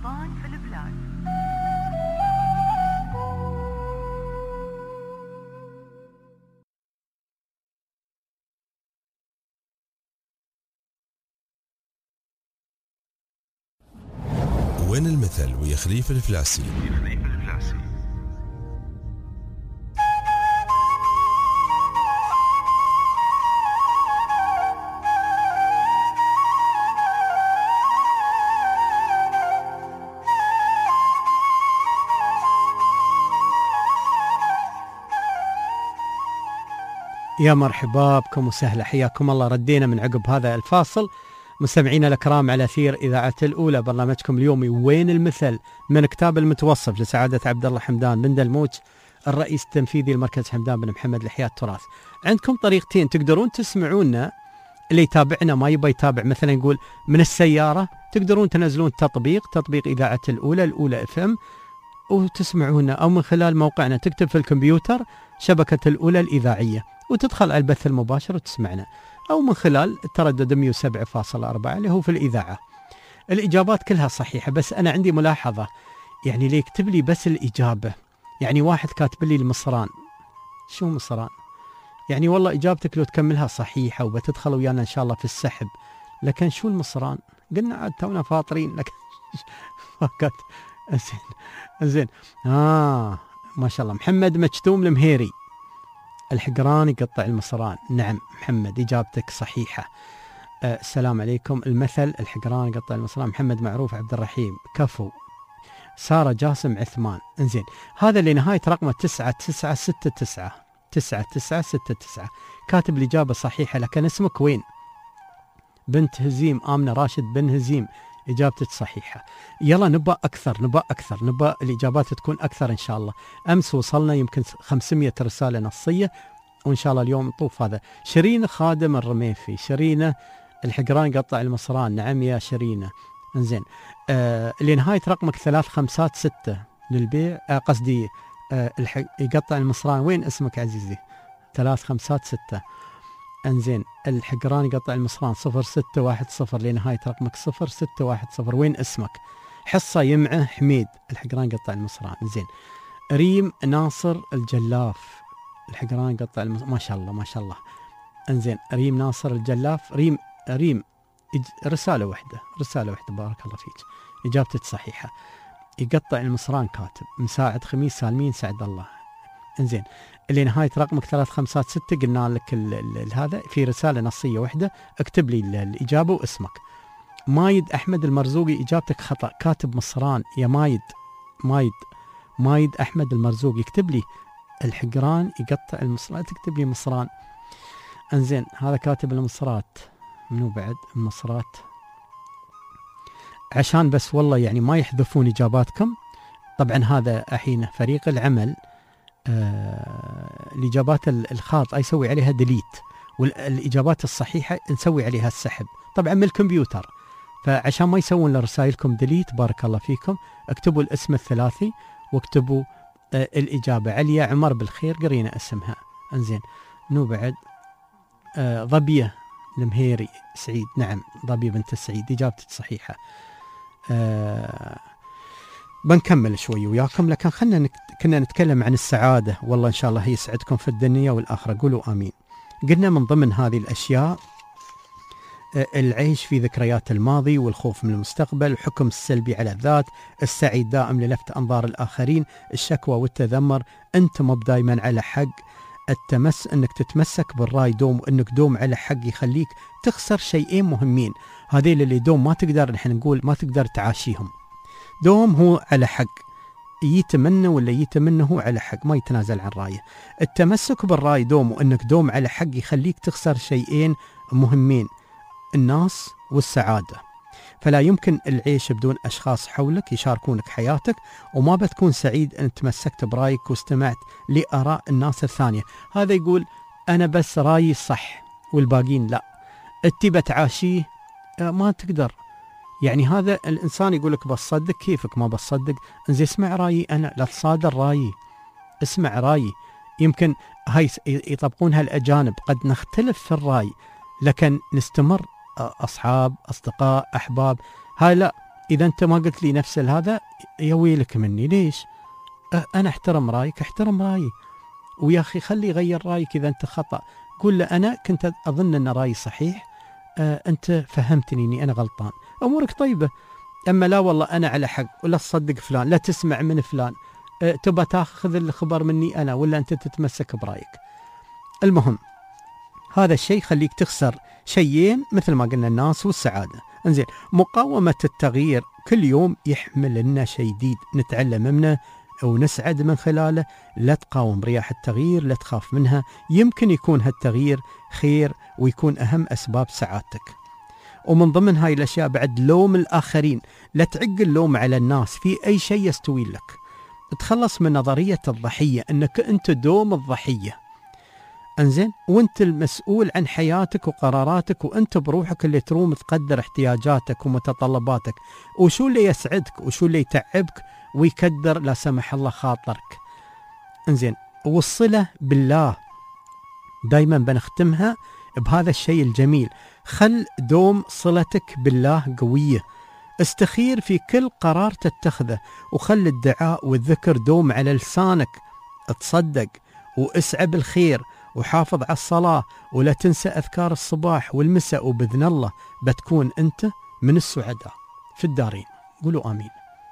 وين المثل ويا خليفة الفلاسي. يا مرحبا بكم وسهلا، حياكم الله. ردينا من عقب هذا الفاصل مستمعينا الأكرام على أثير إذاعة الأولى برنامجكم اليومي وين المثل من كتاب المتوصف لسعادة عبد الله حمدان بن دلموج الرئيس التنفيذي لمركز حمدان بن محمد لإحياء التراث. عندكم طريقتين تقدرون تسمعونا، اللي يتابعنا ما يبغى يتابع مثلا يقول من السيارة، تقدرون تنزلون تطبيق تطبيق إذاعة الأولى الأولى اف ام وتسمعونا، أو من خلال موقعنا تكتب في الكمبيوتر شبكة الأولى الإذاعية وتدخل على البث المباشر وتسمعنا، أو من خلال التردد مئة وسبعة فاصلة أربعة اللي هو في الإذاعة. الإجابات كلها صحيحة، بس أنا عندي ملاحظة، يعني اللي يكتب لي بس الإجابة، يعني واحد كاتب لي المصران. شو مصران؟ يعني والله إجابتك لو تكملها صحيحة وبتدخل ويانا إن شاء الله في السحب، لكن شو المصران؟ قلنا عاد تونا فاطرين لكن فقط. زين زين آه ما شاء الله. محمد مجتوم المهيري، الحقران يقطع المصران. نعم محمد إجابتك صحيحة. آه السلام عليكم. المثل الحقران يقطع المصران. محمد معروف عبد الرحيم كفو. سارة جاسم عثمان. انزين هذا اللي نهاية رقمه تسعة تسعة ستة تسعة تسعة تسعة ستة تسعة كاتب الإجابة صحيحة، لكن اسمك وين؟ بنت هزيم آمنة راشد بن هزيم، إجابتك صحيحة. يلا نبقى أكثر نبقى أكثر نبقى الإجابات تكون أكثر إن شاء الله. أمس وصلنا يمكن خمسمية رسالة نصية، وإن شاء الله اليوم نطوف هذا. شيرين خادم الرميفي، شيرينة الحقران يقطع المصران. نعم يا شيرينة. انزين آه اللي نهاية رقمك ثلاث خمسات ستة للبيع، آه قصدي آه يقطع المصران. وين اسمك عزيزي؟ ثلاث خمسات ستة. انزين الحقران يقطع المصران صفر ستة واحد صفر لنهاية رقمك صفر ستة واحد صفر. وين اسمك؟ حصة يمعه حميد، الحقران يقطع المصران. زين ريم ناصر الجلاف، الحقران يقطع المصران. ما شاء الله ما شاء الله. انزين ريم ناصر الجلاف. ريم ريم رسالة واحدة رسالة واحدة بارك الله فيك، إجابتك صحيحة. يقطع المصران كاتب مساعد خميس سالمين سعد الله. انزين اللي نهاية رقمك ثلاث خمسات ستة قلنا لك ال ال هذا في رسالة نصية واحدة، اكتب لي الإجابة واسمك. مايد أحمد المرزوقي إجابتك خطأ، كاتب مصران يا مايد. مايد مايد أحمد المرزوقي يكتب لي الحقران يقطع المصران، تكتب لي مصران. انزين هذا كاتب المصرات. منو بعد المصرات؟ عشان بس والله يعني ما يحذفون إجاباتكم. طبعا هذا الحين فريق العمل آه الإجابات الخاطئة يسوي عليها ديليت، والإجابات الصحيحة نسوي عليها السحب طبعا من الكمبيوتر. فعشان ما يسوون لرسائلكم ديليت بارك الله فيكم اكتبوا الاسم الثلاثي واكتبوا آه الإجابة. عليا عمر بالخير قرينا اسمها. انزين منو بعد؟ آه ضبية المهيري سعيد. نعم ضبي بنت السعيد إجابتك صحيحة. آه بنكمل شوي وياكم، لكن خلنا نك... كنا نتكلم عن السعادة. والله إن شاء الله يسعدكم في الدنيا والآخرة، قولوا آمين. قلنا من ضمن هذه الأشياء آه العيش في ذكريات الماضي والخوف من المستقبل، الحكم السلبي على الذات، السعي الدائم للفت أنظار الآخرين، الشكوى والتذمر، أنت مو دايما على حق، التمس انك تتمسك بالراي دوم، وانك دوم على حق يخليك تخسر شيئين مهمين. هذيل اللي دوم ما تقدر نحن نقول ما تقدر تعاشيهم. دوم هو على حق، يتمنى ولا يتمنى هو على حق ما يتنازل عن رايه. التمسك بالراي دوم وانك دوم على حق يخليك تخسر شيئين مهمين، الناس والسعادة. فلا يمكن العيش بدون أشخاص حولك يشاركونك حياتك، وما بتكون سعيد أن تمسكت برأيك واستمعت لآراء الناس الثانية. هذا يقول أنا بس رأيي صح والباقين لا، أنت بتعاشيه ما تقدر. يعني هذا الإنسان يقول لك بصدق كيفك ما بصدق. انزين اسمع رأيي أنا، لا تصادر رأيي، اسمع رأيي. يمكن هاي يطبقونها الأجانب، قد نختلف في الرأي لكن نستمر أصحاب أصدقاء أحباب. هاي لا، إذا أنت ما قلت لي نفس هذا يا ويلك مني. ليش؟ أنا أحترم رأيك، أحترم رأيي، ويا أخي خلي يغير رأيك إذا أنت خطأ. قول له أنا كنت أظن أن رأيي صحيح، أه أنت فهمتني أني أنا غلطان، أمورك طيبة. أما لا والله أنا على حق، ولا تصدق فلان، لا تسمع من فلان، أه تبى تاخذ الخبر مني أنا، ولا أنت تتمسك برأيك. المهم هذا الشيء خليك تخسر شيئين مثل ما قلنا، الناس والسعادة. انزين مقاومة التغيير، كل يوم يحمل لنا شيء جديد نتعلم منه ونسعد من خلاله. لا تقاوم رياح التغيير، لا تخاف منها، يمكن يكون هالتغيير خير ويكون أهم أسباب سعادتك. ومن ضمن هاي الأشياء بعد لوم الآخرين. لا تعق اللوم على الناس في أي شيء يستوي لك. تخلص من نظرية الضحية، أنك أنت دوم الضحية، أنزين، وأنت المسؤول عن حياتك وقراراتك، وأنت بروحك اللي تروم تقدر احتياجاتك ومتطلباتك، وشو اللي يسعدك وشو اللي يتعبك ويكدر لا سمح الله خاطرك. أنزين، والصلة بالله دايما بنختمها بهذا الشيء الجميل. خل دوم صلتك بالله قوية، استخير في كل قرار تتخذه، وخل الدعاء والذكر دوم على لسانك. تصدق واسعى بالخير، وحافظ على الصلاة، ولا تنسى أذكار الصباح والمساء، وبإذن الله بتكون أنت من السعداء في الدارين. قولوا آمين.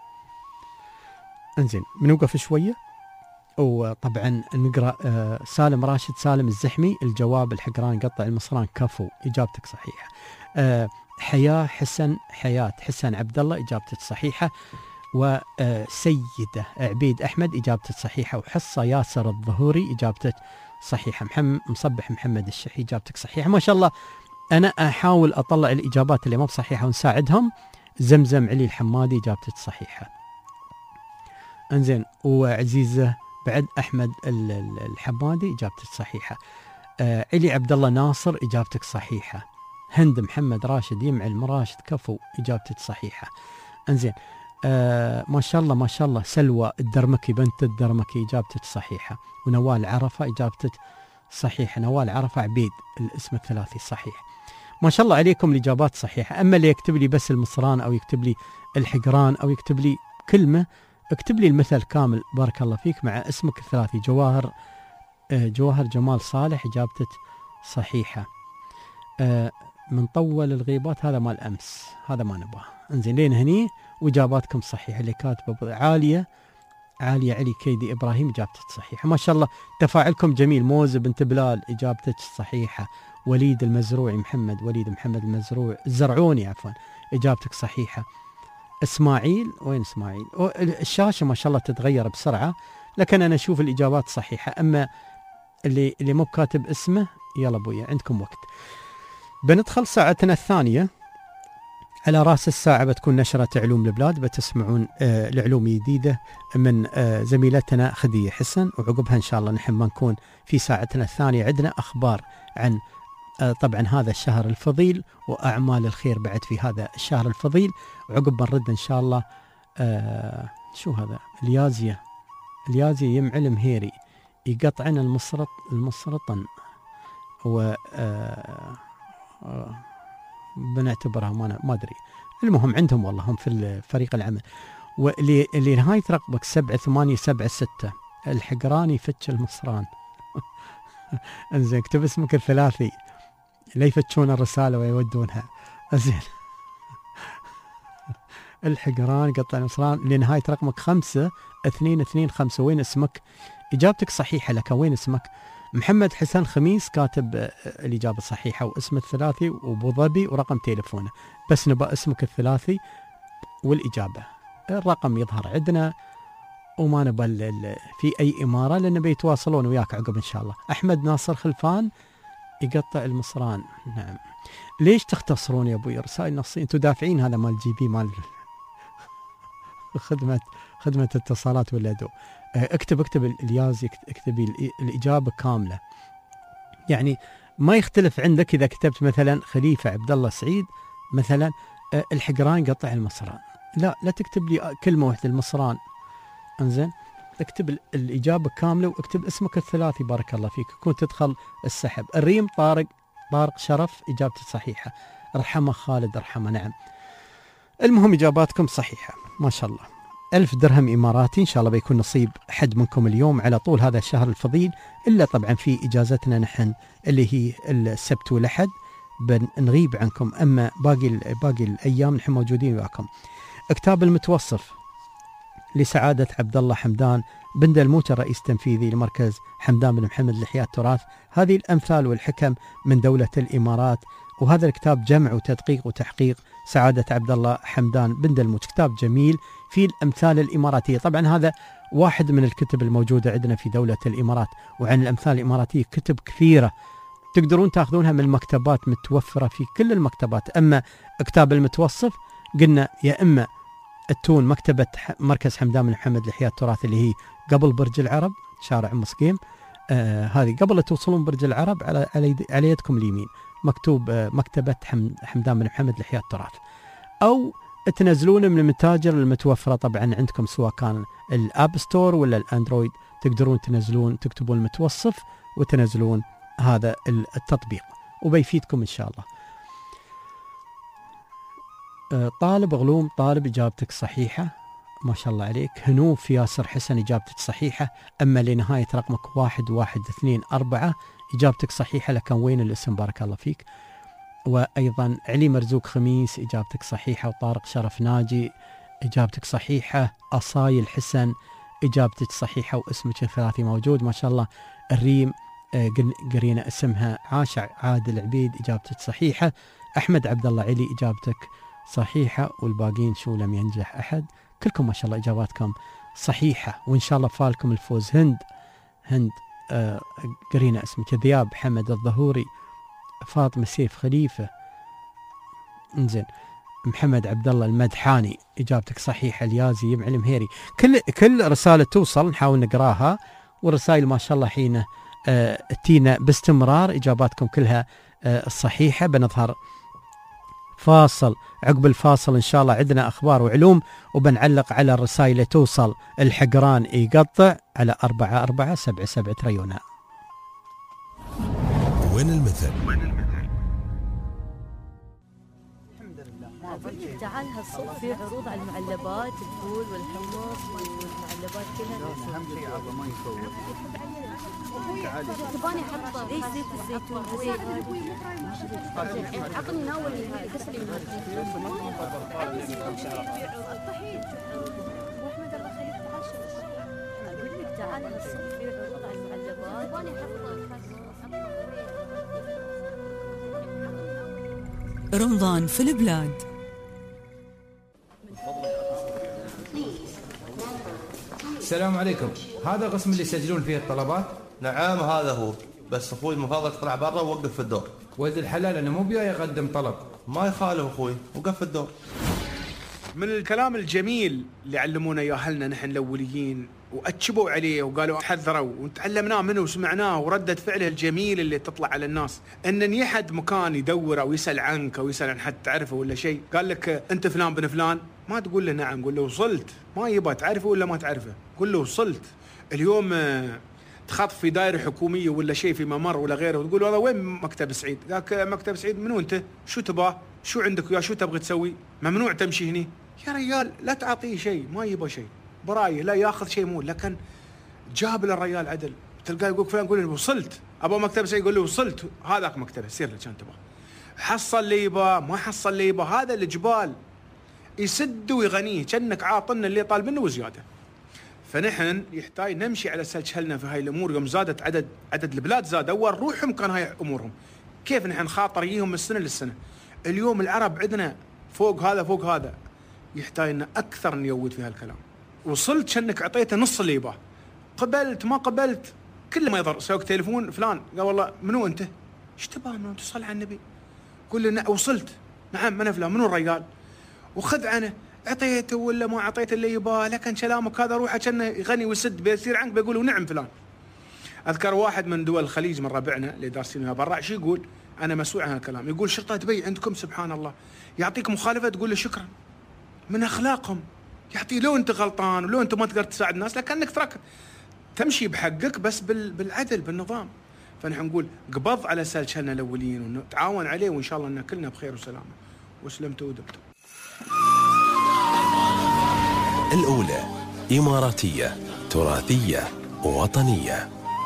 انزين، بنوقف شوية وطبعا نقرأ آه سالم راشد سالم الزحمي، الجواب الحقران قطع المصران كفو، إجابتك صحيحة. آه حياة حسن حياة حسن عبد الله، إجابتك صحيحة. وسيدة عبيد أحمد، إجابتك صحيحة. وحصة ياسر الظهوري، إجابتك صحيحة. محمد مصبح محمد الشحي، إجابتك صحيحة. ما شاء الله، أنا أحاول أطلع الإجابات اللي ما بصحيحة ونساعدهم. زمزم علي الحمادي، إجابتك صحيحة. انزين، وعزيزة بعد أحمد الحمادي، إجابتك صحيحة. آه علي عبد الله ناصر، إجابتك صحيحة. هند محمد راشد يمع المراشد كفو، إجابتك صحيحة. انزين، آه ما شاء الله ما شاء الله. سلوى الدرمكي بنت الدرمكي، إجابتك صحيحة. ونوال عرفة، إجابتك صحيحة. نوال عرفة عبيد، الاسم الثلاثي صحيح. ما شاء الله عليكم، الإجابات صحيحة. أما اللي يكتب لي بس المصران أو يكتب لي الحقران أو يكتب لي كلمة، اكتب لي المثل كامل بارك الله فيك مع اسمك الثلاثي. جواهر آه جواهر جمال صالح، إجابتك صحيحة. آه من طول الغيبات هذا مال أمس، هذا ما نبغاه. انزين، لين هني وإجاباتكم صحيحة. اللي كاتبه عالية عالية علي كيدي إبراهيم، إجابتك صحيحة. ما شاء الله تفاعلكم جميل. موز بنت بلال، إجابتك صحيحة. وليد المزروعي محمد وليد محمد المزروع الزرعوني عفوا، إجابتك صحيحة. إسماعيل، وين إسماعيل؟ الشاشة ما شاء الله تتغير بسرعة، لكن أنا أشوف الإجابات صحيحة. أما اللي اللي مو كاتب اسمه، يلا أبويا عندكم وقت. بندخل ساعتنا الثانية. على رأس الساعة بتكون نشرة علوم البلاد، بتسمعون آه العلوم جديدة من آه زميلتنا خدية حسن، وعقبها إن شاء الله نحن بنكون في ساعتنا الثانية عندنا أخبار عن آه طبعا هذا الشهر الفضيل وأعمال الخير بعد في هذا الشهر الفضيل. وعقب بنرد إن شاء الله آه شو هذا اليازية اليازية يمع المهيري يقطعن المصرط المصرطن و آه آه بنعتبرها ما ما ادري. المهم عندهم والله هم في فريق العمل. واللي اللي نهايه رقمك سبعة ثمانية سبعة ستة الحقراني فتش المصران. انزين، اكتب اسمك الثلاثي لا يفتشون الرساله ويودونها. زين. الحقران قطع المصران اللي نهايه رقمك خمسة اثنين اثنين خمسة، وين اسمك؟ اجابتك صحيحه، لك وين اسمك؟ محمد حسن خميس كاتب الإجابة الصحيحة واسم الثلاثي وابو ظبي ورقم تليفونه، بس نبقى اسمك الثلاثي والإجابة. الرقم يظهر عندنا وما نبى في أي إمارة لأن بيتواصلون وياك عقب إن شاء الله. أحمد ناصر خلفان يقطع المصران. نعم، ليش تختصرون يا أبوي رسائل نصية؟ أنتوا دافعين هذا مال جي بي مال خدمة خدمة اتصالات ولا دو. اكتب اكتب الياز اكتبي الإجابة كاملة، يعني ما يختلف عندك إذا كتبت مثلا خليفة عبد الله سعيد مثلا الحقران قطع المصران، لا لا تكتب لي كلمة واحدة المصران. انزين، اكتب الإجابة كاملة واكتب اسمك الثلاثي بارك الله فيك، كنت تدخل السحب. الريم طارق طارق شرف، إجابته صحيحة. رحمة خالد رحمة، نعم. المهم إجاباتكم صحيحة ما شاء الله. ألف درهم إماراتي إن شاء الله بيكون نصيب حد منكم اليوم على طول هذا الشهر الفضيل، إلا طبعا في إجازتنا نحن اللي هي السبت والأحد بنغيب عنكم، أما باقي باقي الأيام نحن موجودين وياكم. كتاب المتوصف لسعادة عبد الله حمدان بن دلموت الرئيس التنفيذي لمركز حمدان بن محمد لإحياء التراث، هذه الأمثال والحكم من دولة الإمارات. وهذا الكتاب جمع وتدقيق وتحقيق سعادة عبد الله حمدان بن دلموت، كتاب جميل في الأمثال الإماراتية. طبعا هذا واحد من الكتب الموجودة عندنا في دولة الإمارات، وعن الأمثال الإماراتية كتب كثيرة تقدرون تاخذونها من المكتبات، متوفرة في كل المكتبات. أما كتاب المتوصف قلنا يا إما تكون مكتبة مركز حمدان بن محمد لإحياء التراث اللي هي قبل برج العرب شارع أم سقيم، آه هذه قبل لا توصلون برج العرب على على يدكم اليمين مكتوب آه مكتبة حمدان بن محمد لإحياء التراث، أو تنزلون من المتاجر المتوفرة طبعا عندكم سواء كان الاب ستور ولا الاندرويد، تقدرون تنزلون تكتبون المتوصف وتنزلون هذا التطبيق وبيفيدكم ان شاء الله. طالب غلوم طالب اجابتك صحيحة ما شاء الله عليك. هنوف ياسر حسن اجابتك صحيحة. اما لنهاية رقمك واحد واحد اثنين اربعة اجابتك صحيحة، لكن وين الاسم بارك الله فيك. وأيضا علي مرزوق خميس إجابتك صحيحة، وطارق شرف ناجي إجابتك صحيحة، أصايل حسن إجابتك صحيحة واسمك الثلاثي موجود ما شاء الله. الريم قرينا اسمها عاشع عادل عبيد إجابتك صحيحة. أحمد عبد الله علي إجابتك صحيحة، والباقين شو لم ينجح أحد. كلكم ما شاء الله إجاباتكم صحيحة وإن شاء الله فالكم الفوز. هند هند آه قرينا اسمك. ذياب حمد الظهوري، فاطمة سيف خليفة، انزين. محمد عبد الله المدحاني اجابتك صحيحه. اليازي يمعلم هيري. كل كل رساله توصل نحاول نقراها، والرسائل ما شاء الله حين آه تينا باستمرار اجاباتكم كلها آه الصحيحه. بنظهر فاصل، عقب الفاصل ان شاء الله عندنا اخبار وعلوم، وبنعلق على الرسائل اللي توصل. الحقران يقطع على أربعة أربعة سبعة سبعة تريونا. وين المثل؟ تعال هالصبح في عروض على المعلبات، الفول والحمص والمعلبات كلها. اهم شيء عظمه ما يصور. تباني احط ايش زيت الزيتون زيت. عطني ناولني هاي كسري من واحمد الله خليك تعال. اقول لك تعال هالصبح في عروض على المعلبات. تباني احط رمضان في البلاد. السلام عليكم، هذا القسم اللي يسجلون فيه الطلبات؟ نعم هذا هو، بس اخوي من فضلك اطلع برا ووقف في الدور. ولد الحلال انا مو بيا يقدم طلب. ما يخالف اخوي، وقف في الدور. من الكلام الجميل اللي علمونا اياه اهلنا نحن الاوليين واكبوا عليه وقالوا حذروا وتعلمناه منه وسمعناه وردة فعله الجميل اللي تطلع على الناس، ان يحد مكان يدور او يسال عنك او يسال عن حد تعرفه ولا شيء، قال لك انت فلان بن فلان، ما تقول له نعم، قول له وصلت. ما يبغى تعرفه ولا ما تعرفه، قول له وصلت. اليوم تخاطب في دائره حكوميه ولا شيء في ممر ولا غيره وتقول هذا وين مكتب سعيد؟ قالك مكتب سعيد. منو انت؟ شو تبغى؟ شو عندك يا شو تبغى تسوي؟ ممنوع تمشي هني. يا رجال لا تعطيه شيء، ما يبغى شيء برايه، لا ياخذ شيء مو. لكن جاب للرجال عدل، تلقاه يقول فلان، قول له وصلت. ابغى مكتب سعيد، يقول له وصلت. هذاك مكتبه، سير له كان تبغى. حصل اللي يبغى، ما حصل اللي يبغى. هذا الجبال يسد ويغنيه، كأنك عاطلنا اللي طالب منه وزياده. فنحن يحتاج نمشي على سلسلنا في هاي الامور. يوم زادت عدد عدد البلاد زاد، اول روحهم كان هاي امورهم. كيف نحن خاطر يجيهم من السنه للسنه. اليوم العرب عندنا فوق هذا فوق هذا، يحتاج لنا اكثر نيود في هالكلام. وصلت كأنك اعطيته نص اللي يبغاه، قبلت ما قبلت كله ما يضر. سوق تليفون فلان، قال والله منو انت؟ ايش تبغى منو؟ تصل على النبي. قول له وصلت. نعم انا فلان. منو الرجال؟ وخذ عنه، اعطيته ولا ما اعطيته اللي يبغاه. لكن كلامك هذا روحه كانه يغني ويسد، بيصير عنك بيقولوا نعم فلان. اذكر واحد من دول الخليج من ربعنا اللي دارسينها برا، شو يقول؟ انا مسؤول عن الكلام. يقول شرطه دبي عندكم سبحان الله يعطيك مخالفه تقول له شكرا، من اخلاقهم. يعطي لو انت غلطان ولو انت ما تقدر تساعد الناس، لكنك ترك تمشي بحقك بس بالعدل بالنظام. فنحن نقول قبض على سلسلنا الاولين ونتعاون عليه، وان شاء الله ان كلنا بخير وسلامه. وسلمتوا ودمتوا. الأولى إماراتية تراثية وطنية.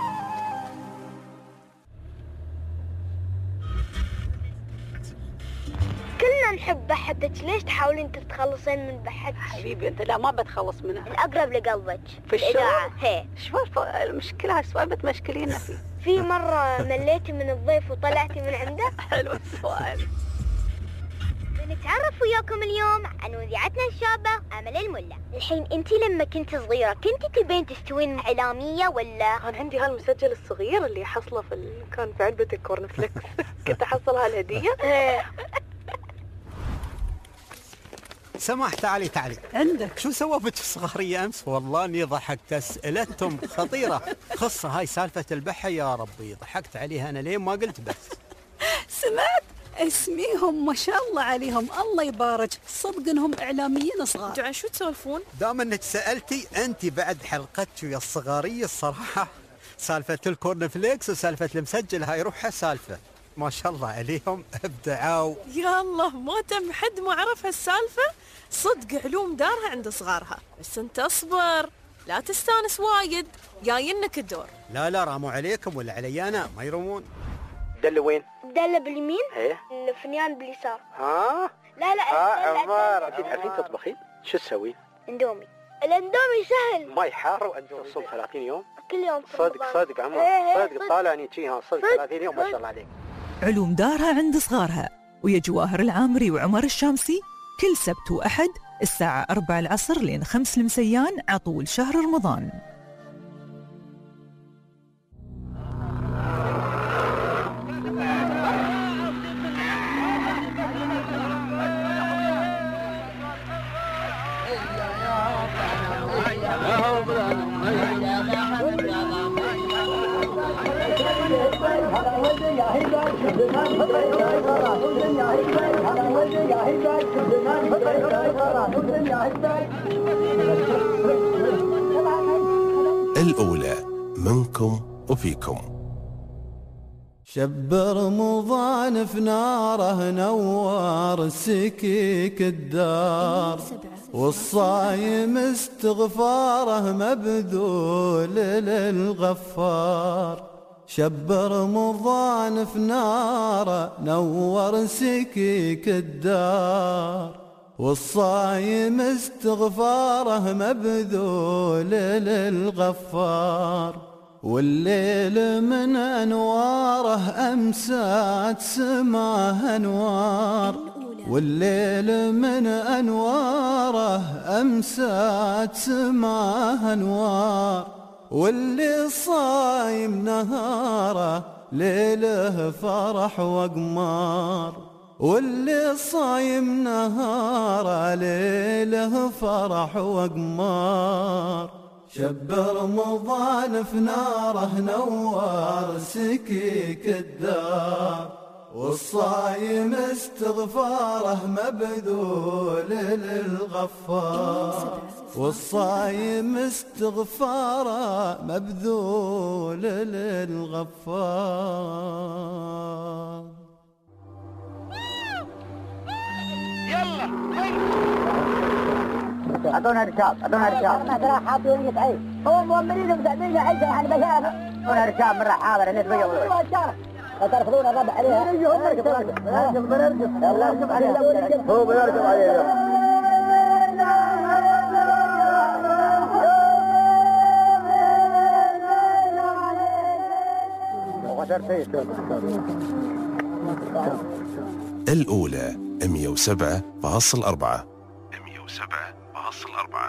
كلنا نحب بحدك، ليش تحاولين تتخلصين من بحدك؟ حبيبي انت لا ما بتخلص منها. الأقرب لقلبك في الإذاعة. هي شوف المشكلة سؤال بتمشكلينا فيه. في مرة مليتي من الضيف وطلعتي من عنده؟ حلو السؤال. نتعرف ويا وياكم اليوم عن مذيعتنا الشابة أمل الملا. الحين أنت لما كنت صغيرة كنت تبين تستوين إعلامية ولا؟ كان عندي هالمسجل الصغير اللي حصله في ال... كان في علبة الكورن فليكس. كنت أحصل هالهدية. سماح تعالي تعالي عندك. شو سوى بك الصغارية أمس؟ والله اني ضحكت. أسئلتهم خطيرة. خصة هاي سالفة البحة يا ربي ضحكت عليها أنا لين ما قلت بس. سمعت اسميهم ما شاء الله عليهم الله يبارك صدق انهم اعلاميين صغار. انتوا عن شو تسولفون؟ دام انك سألتي انت بعد حلقتك ويا الصغارية الصراحة سالفة الكورن فليكس وسالفة المسجل هاي روحها سالفة ما شاء الله عليهم ابدعوا. يا الله ما تم حد ما عرف هالسالفة. صدق علوم دارها عند صغارها. بس انت اصبر لا تستانس وايد جاينك الدور. لا لا راموا عليكم ولا علي انا ما يرمون. دلة وين؟ دلة باليمين. ايه الفنيان باليسار. ها؟ لا لا ها عمار انت تعرفين تطبخين؟ شو تسوين؟ اندومي. الاندومي سهل. ماي حار واندومي صدق ثلاثين يوم؟ كل يوم صدق صدق عمار. صدق طالعني شيها صدق ثلاثين يوم ما شاء الله عليك. علوم دارها عند صغارها ويا جواهر العامري وعمر الشامسي كل سبت وأحد الساعة أربعة العصر لين خمس المسيان عطول شهر رمضان. الأولى منكم وفيكم. شب رمضان في ناره نوار سكيك الدار والصايم استغفاره مبذول للغفار. شب رمضان في ناره نور سكيك الدار والصايم استغفاره مبذول للغفار. والليل من أنواره أمسات سماه أنوار والليل من أنواره أمسات سماه أنوار. واللي صايم نهاره ليله فرح وقمار واللي صايم نهاره ليله فرح وقمار. شب رمضان في ناره نوار سكيك الدار والصايم استغفاره مبذول للغفار والصايم استغفاره مبذول للغفار. يلا اعطونا ركاب اعطونا ركاب احنا ترى حاطين يتعيد هو مؤمنين ومساعدين عيشه احنا بشارة اعطونا ركاب مرة حاضر الناس بيضوا لا ترفضون الربع عليها نرجع نرجع نرجع بنرجع يلا نرجع عليها هو بنرجع عليها. الأولى مئة وسبعة فاصل أربعة مئة وسبعة فاصل أربعة.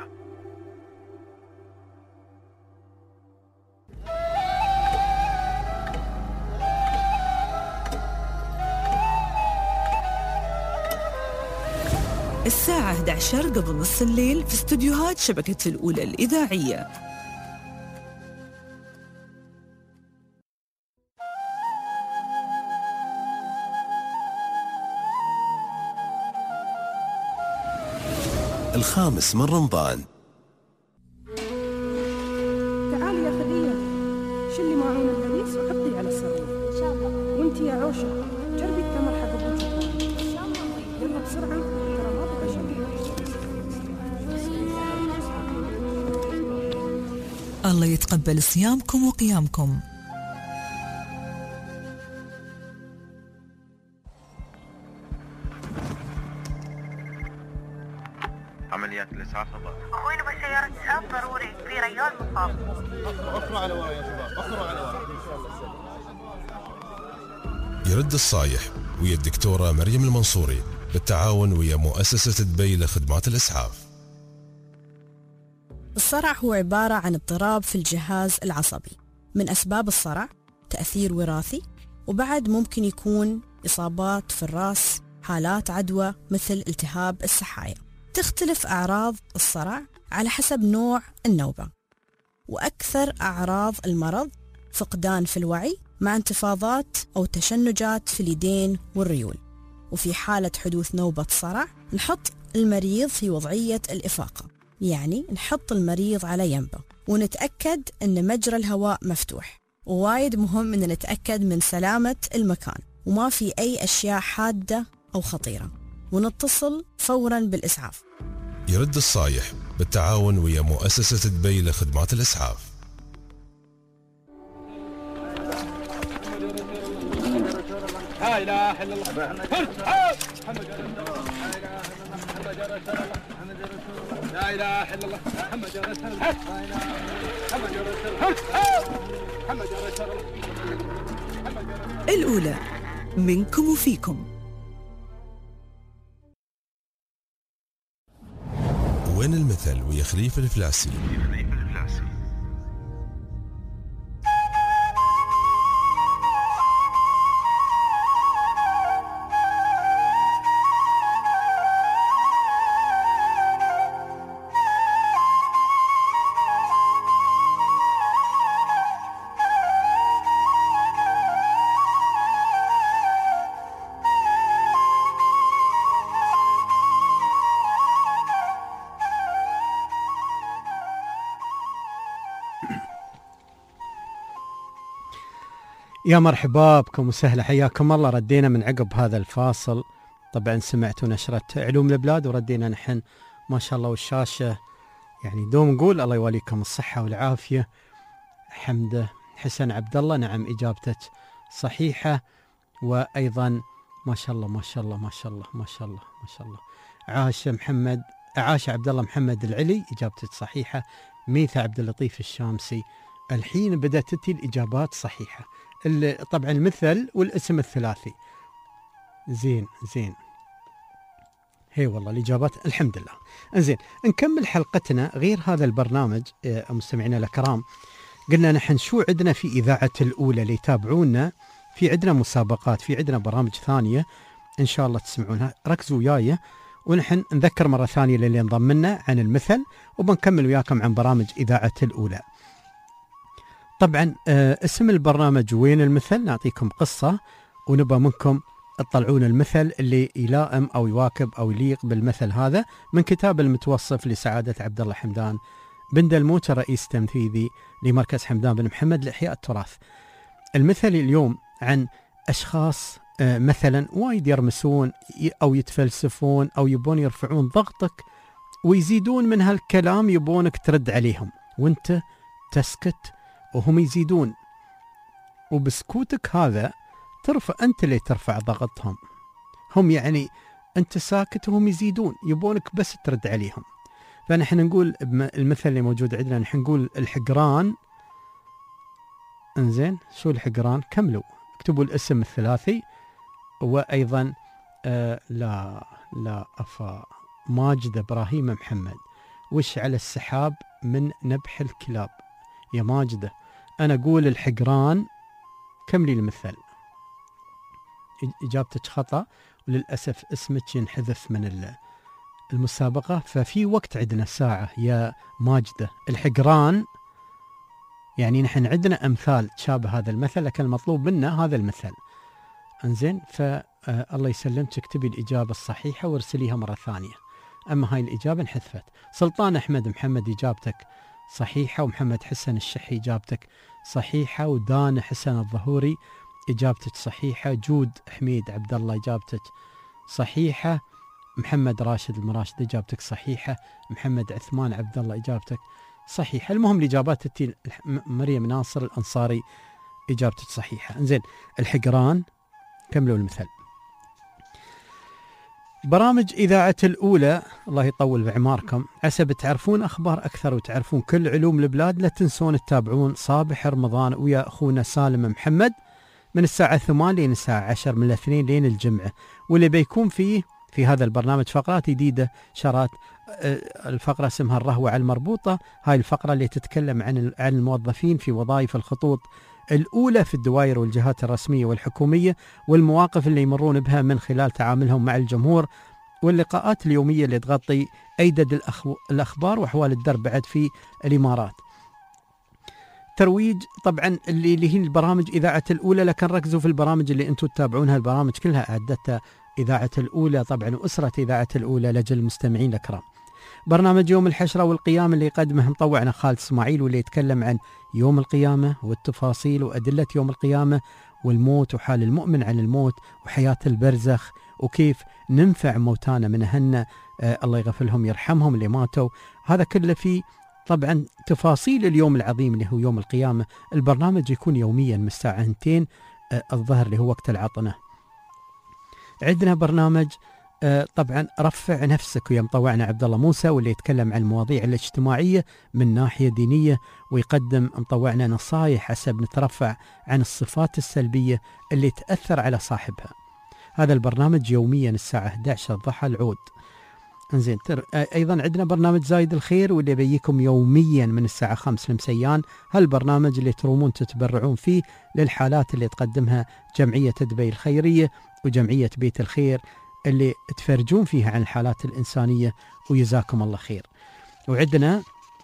الساعة أحد عشر قبل نص الليل في استوديوهات شبكة الأولى الإذاعية. الخامس من رمضان. تعالي يا خديجة شلي معون الهريس وحطي على السرير إن شاء الله. وانتي يا عوشة جربي التمر حق أبوك إن شاء الله. يلا بسرعة ترى ما بقى شيء. الله يتقبل صيامكم وقيامكم. عمليات الإسعاف الضغط. أخوي نبغى سيارة إسعاف ضروري في ريال مصاب. أخروا على ورا يا شباب أخروا على ورا. يرد الصايح ويا الدكتورة مريم المنصوري بالتعاون ويا مؤسسة دبي لخدمات الإسعاف. الصرع هو عبارة عن اضطراب في الجهاز العصبي. من أسباب الصرع تأثير وراثي، وبعد ممكن يكون إصابات في الرأس، حالات عدوى مثل التهاب السحايا. تختلف أعراض الصرع على حسب نوع النوبة، وأكثر أعراض المرض فقدان في الوعي مع انتفاضات أو تشنجات في اليدين والريول. وفي حالة حدوث نوبة صرع نحط المريض في وضعية الإفاقة، يعني نحط المريض على ينبه ونتأكد أن مجرى الهواء مفتوح، ووايد مهم أن نتأكد من سلامة المكان وما في أي أشياء حادة أو خطيرة، ونتصل فوراً بالإسعاف. يرد الصايح بالتعاون ويا مؤسسة دبي لخدمات الإسعاف. لا إله إلا الله لا إله إلا الله محمد رسول الله محمد رسول الله محمد رسول الله. الأولى منكم وفيكم. وين المثل ويا خليفة الفلاسي؟ يا مرحبا بكم وسهلا، حياكم الله. ردينا من عقب هذا الفاصل، طبعا سمعتوا نشرة علوم البلاد وردينا نحن ما شاء الله، والشاشة يعني دوم نقول الله يوليكم الصحة والعافية. حمده حسن عبد الله، نعم إجابتك صحيحة. وأيضا ما شاء الله ما شاء الله ما شاء الله ما شاء الله ما شاء الله عاش محمد عاش عبد الله محمد العلي، إجابتك صحيحة. ميثا عبد اللطيف الشامسي، الحين بدأت تتي الإجابات صحيحة. طبعا المثل والاسم الثلاثي. زين زين هي والله الإجابات الحمد لله. انزين نكمل حلقتنا. غير هذا البرنامج مستمعينا الكرام، قلنا نحن شو عندنا في إذاعة الأولى اللي يتابعونا، في عندنا مسابقات، في عندنا برامج ثانية إن شاء الله تسمعونها. ركزوا وياي ونحن نذكر مرة ثانية للي انضم لنا عن المثل، وبنكمل وياكم عن برامج إذاعة الأولى. طبعا آه اسم البرنامج وين المثل، نعطيكم قصة ونبى منكم تطلعون المثل اللي يلائم أو يواكب أو يليق بالمثل هذا، من كتاب المتوصف لسعادة عبد الله حمدان بن دلموت، الرئيس التنفيذي لمركز حمدان بن محمد لإحياء التراث. المثل اليوم عن أشخاص آه مثلا وايد يرمسون أو يتفلسفون أو يبون يرفعون ضغطك ويزيدون من هالكلام، يبونك ترد عليهم وانت تسكت وهم يزيدون، وبسكوتك هذا ترفع أنت اللي ترفع ضغطهم. هم يعني أنت ساكت وهم يزيدون، يبونك بس ترد عليهم. فنحن نقول المثل اللي موجود عندنا، نحن نقول الحقران. انزين شو الحقران؟ كملوا اكتبوا الاسم الثلاثي. وأيضا آه لا لا أفا ماجد إبراهيم محمد، وش على السحاب من نبح الكلاب. يا ماجدة أنا أقول الحقران، كملي المثل. إجابتك خطأ، وللأسف اسمك ينحذف من المسابقة. ففي وقت عندنا ساعة يا ماجدة. الحقران يعني نحن عندنا أمثال تشابه هذا المثل، لكن المطلوب منا هذا المثل. انزين فالله يسلمك، اكتبي الإجابة الصحيحة وارسليها مرة ثانية. أما هاي الإجابة انحذفت. سلطان أحمد محمد إجابتك صحيحة، ومحمد حسن الشحي إجابتك صحيحة، ودان حسن الظهوري إجابتك صحيحة، جود حميد عبد الله إجابتك صحيحة، محمد راشد المراشد إجابتك صحيحة، محمد عثمان عبد الله إجابتك صحيحة. المهم الإجابات التي مريم ناصر الأنصاري إجابتك صحيحة. انزين الحقران كملوا المثل. برامج إذاعة الأولى الله يطول بعماركم، عسى بتعرفون أخبار أكثر وتعرفون كل علوم البلاد. لا تنسون تتابعون صابح رمضان ويا أخونا سالم محمد من الساعة ثمانية لين الساعة عشر، من الاثنين لين الجمعة، واللي بيكون فيه في هذا البرنامج فقرات جديدة شرات. الفقرة اسمها الرهوة على المربوطة، هاي الفقرة اللي تتكلم عن عن الموظفين في وظائف الخطوط الأولى في الدوائر والجهات الرسمية والحكومية، والمواقف اللي يمرون بها من خلال تعاملهم مع الجمهور، واللقاءات اليومية اللي تغطي أيدد الأخبار وأحوال الدرب بعد في الإمارات. ترويج طبعا اللي, اللي هي البرامج إذاعة الأولى، لكن ركزوا في البرامج اللي أنتم تتابعونها. البرامج كلها أعدتها إذاعة الأولى طبعا وأسرة إذاعة الأولى لجل المستمعين الكرام. برنامج يوم الحشرة والقيامة اللي يقدمه مطوعنا خالد اسماعيل، واللي يتكلم عن يوم القيامة والتفاصيل وأدلة يوم القيامة والموت وحال المؤمن عن الموت وحياة البرزخ وكيف ننفع موتانا من أهلنا، آه الله يغفر لهم يرحمهم اللي ماتوا. هذا كله في طبعا تفاصيل اليوم العظيم اللي هو يوم القيامة. البرنامج يكون يوميا من الساعة اثنتين آه الظهر اللي هو وقت العطنة. عندنا برنامج آه طبعا رفع نفسك ويا مطوعنا عبد الله موسى، واللي يتكلم عن المواضيع الاجتماعية من ناحية دينية، ويقدم مطوعنا نصائح حسب نترفع عن الصفات السلبية اللي تأثر على صاحبها. هذا البرنامج يوميا الساعة إحدى عشر الضحى العود. انزين ايضا عندنا برنامج زايد الخير، واللي بيجيكم يوميا من الساعة خمسة المسيان. هالبرنامج اللي ترومون تتبرعون فيه للحالات اللي تقدمها جمعية دبي الخيرية وجمعية بيت الخير، اللي تفرجون فيها عن الحالات الإنسانية ويجزاكم الله خير. وعندنا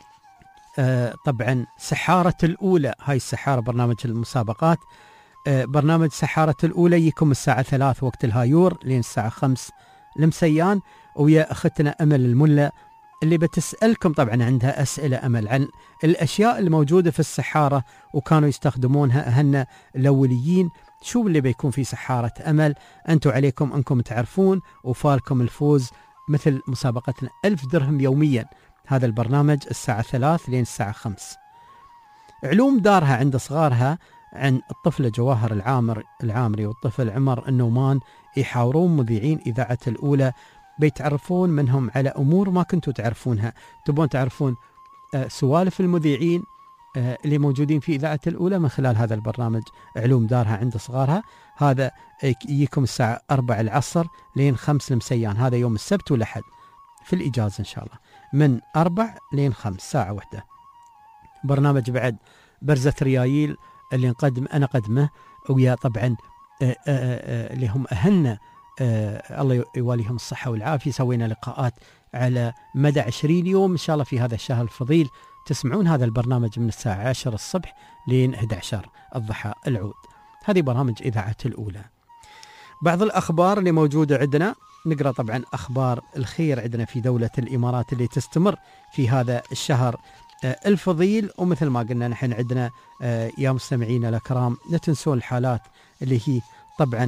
آه طبعا سحارة الأولى، هاي السحارة برنامج المسابقات. آه برنامج سحارة الأولى يجيكم الساعة ثلاث وقت الهايور لين الساعة خمس المسيان، ويا أختنا أمل الملا اللي بتسألكم طبعا عندها أسئلة أمل عن الأشياء الموجودة في السحارة وكانوا يستخدمونها أهلنا الأوليين. شو اللي بيكون في سحارة أمل؟ أنتوا عليكم أنكم تعرفون وفالكم الفوز مثل مسابقتنا ألف درهم يوميا. هذا البرنامج الساعة ثلاث لين الساعة خمس. علوم دارها عند صغارها عن الطفلة جواهر العامر العامري والطفل عمر النومان، يحاورون مذيعين إذاعة الأولى، بيتعرفون منهم على أمور ما كنتوا تعرفونها. تبون تعرفون آه سوالف المذيعين آه اللي موجودين في إذاعة الأولى من خلال هذا البرنامج علوم دارها عند صغارها. هذا يجيكم الساعة أربع العصر لين خمس المسيان، هذا يوم السبت والأحد في الإجازة إن شاء الله، من أربع لين خمس ساعة واحدة. برنامج بعد برزة ريايل اللي نقدم أنا قدمه ويا طبعا آآ آآ اللي هم أهلنا الله يواليهم الصحة والعافية. سوينا لقاءات على مدى عشرين يوم إن شاء الله في هذا الشهر الفضيل. تسمعون هذا البرنامج من الساعة عشرة الصبح لين إحدى عشر الضحى العود. هذه برامج إذاعة الأولى. بعض الأخبار اللي موجودة عندنا نقرأ طبعا أخبار الخير عندنا في دولة الإمارات اللي تستمر في هذا الشهر الفضيل. ومثل ما قلنا نحن عندنا يا مستمعينا الأكرام لا تنسون الحالات اللي هي طبعا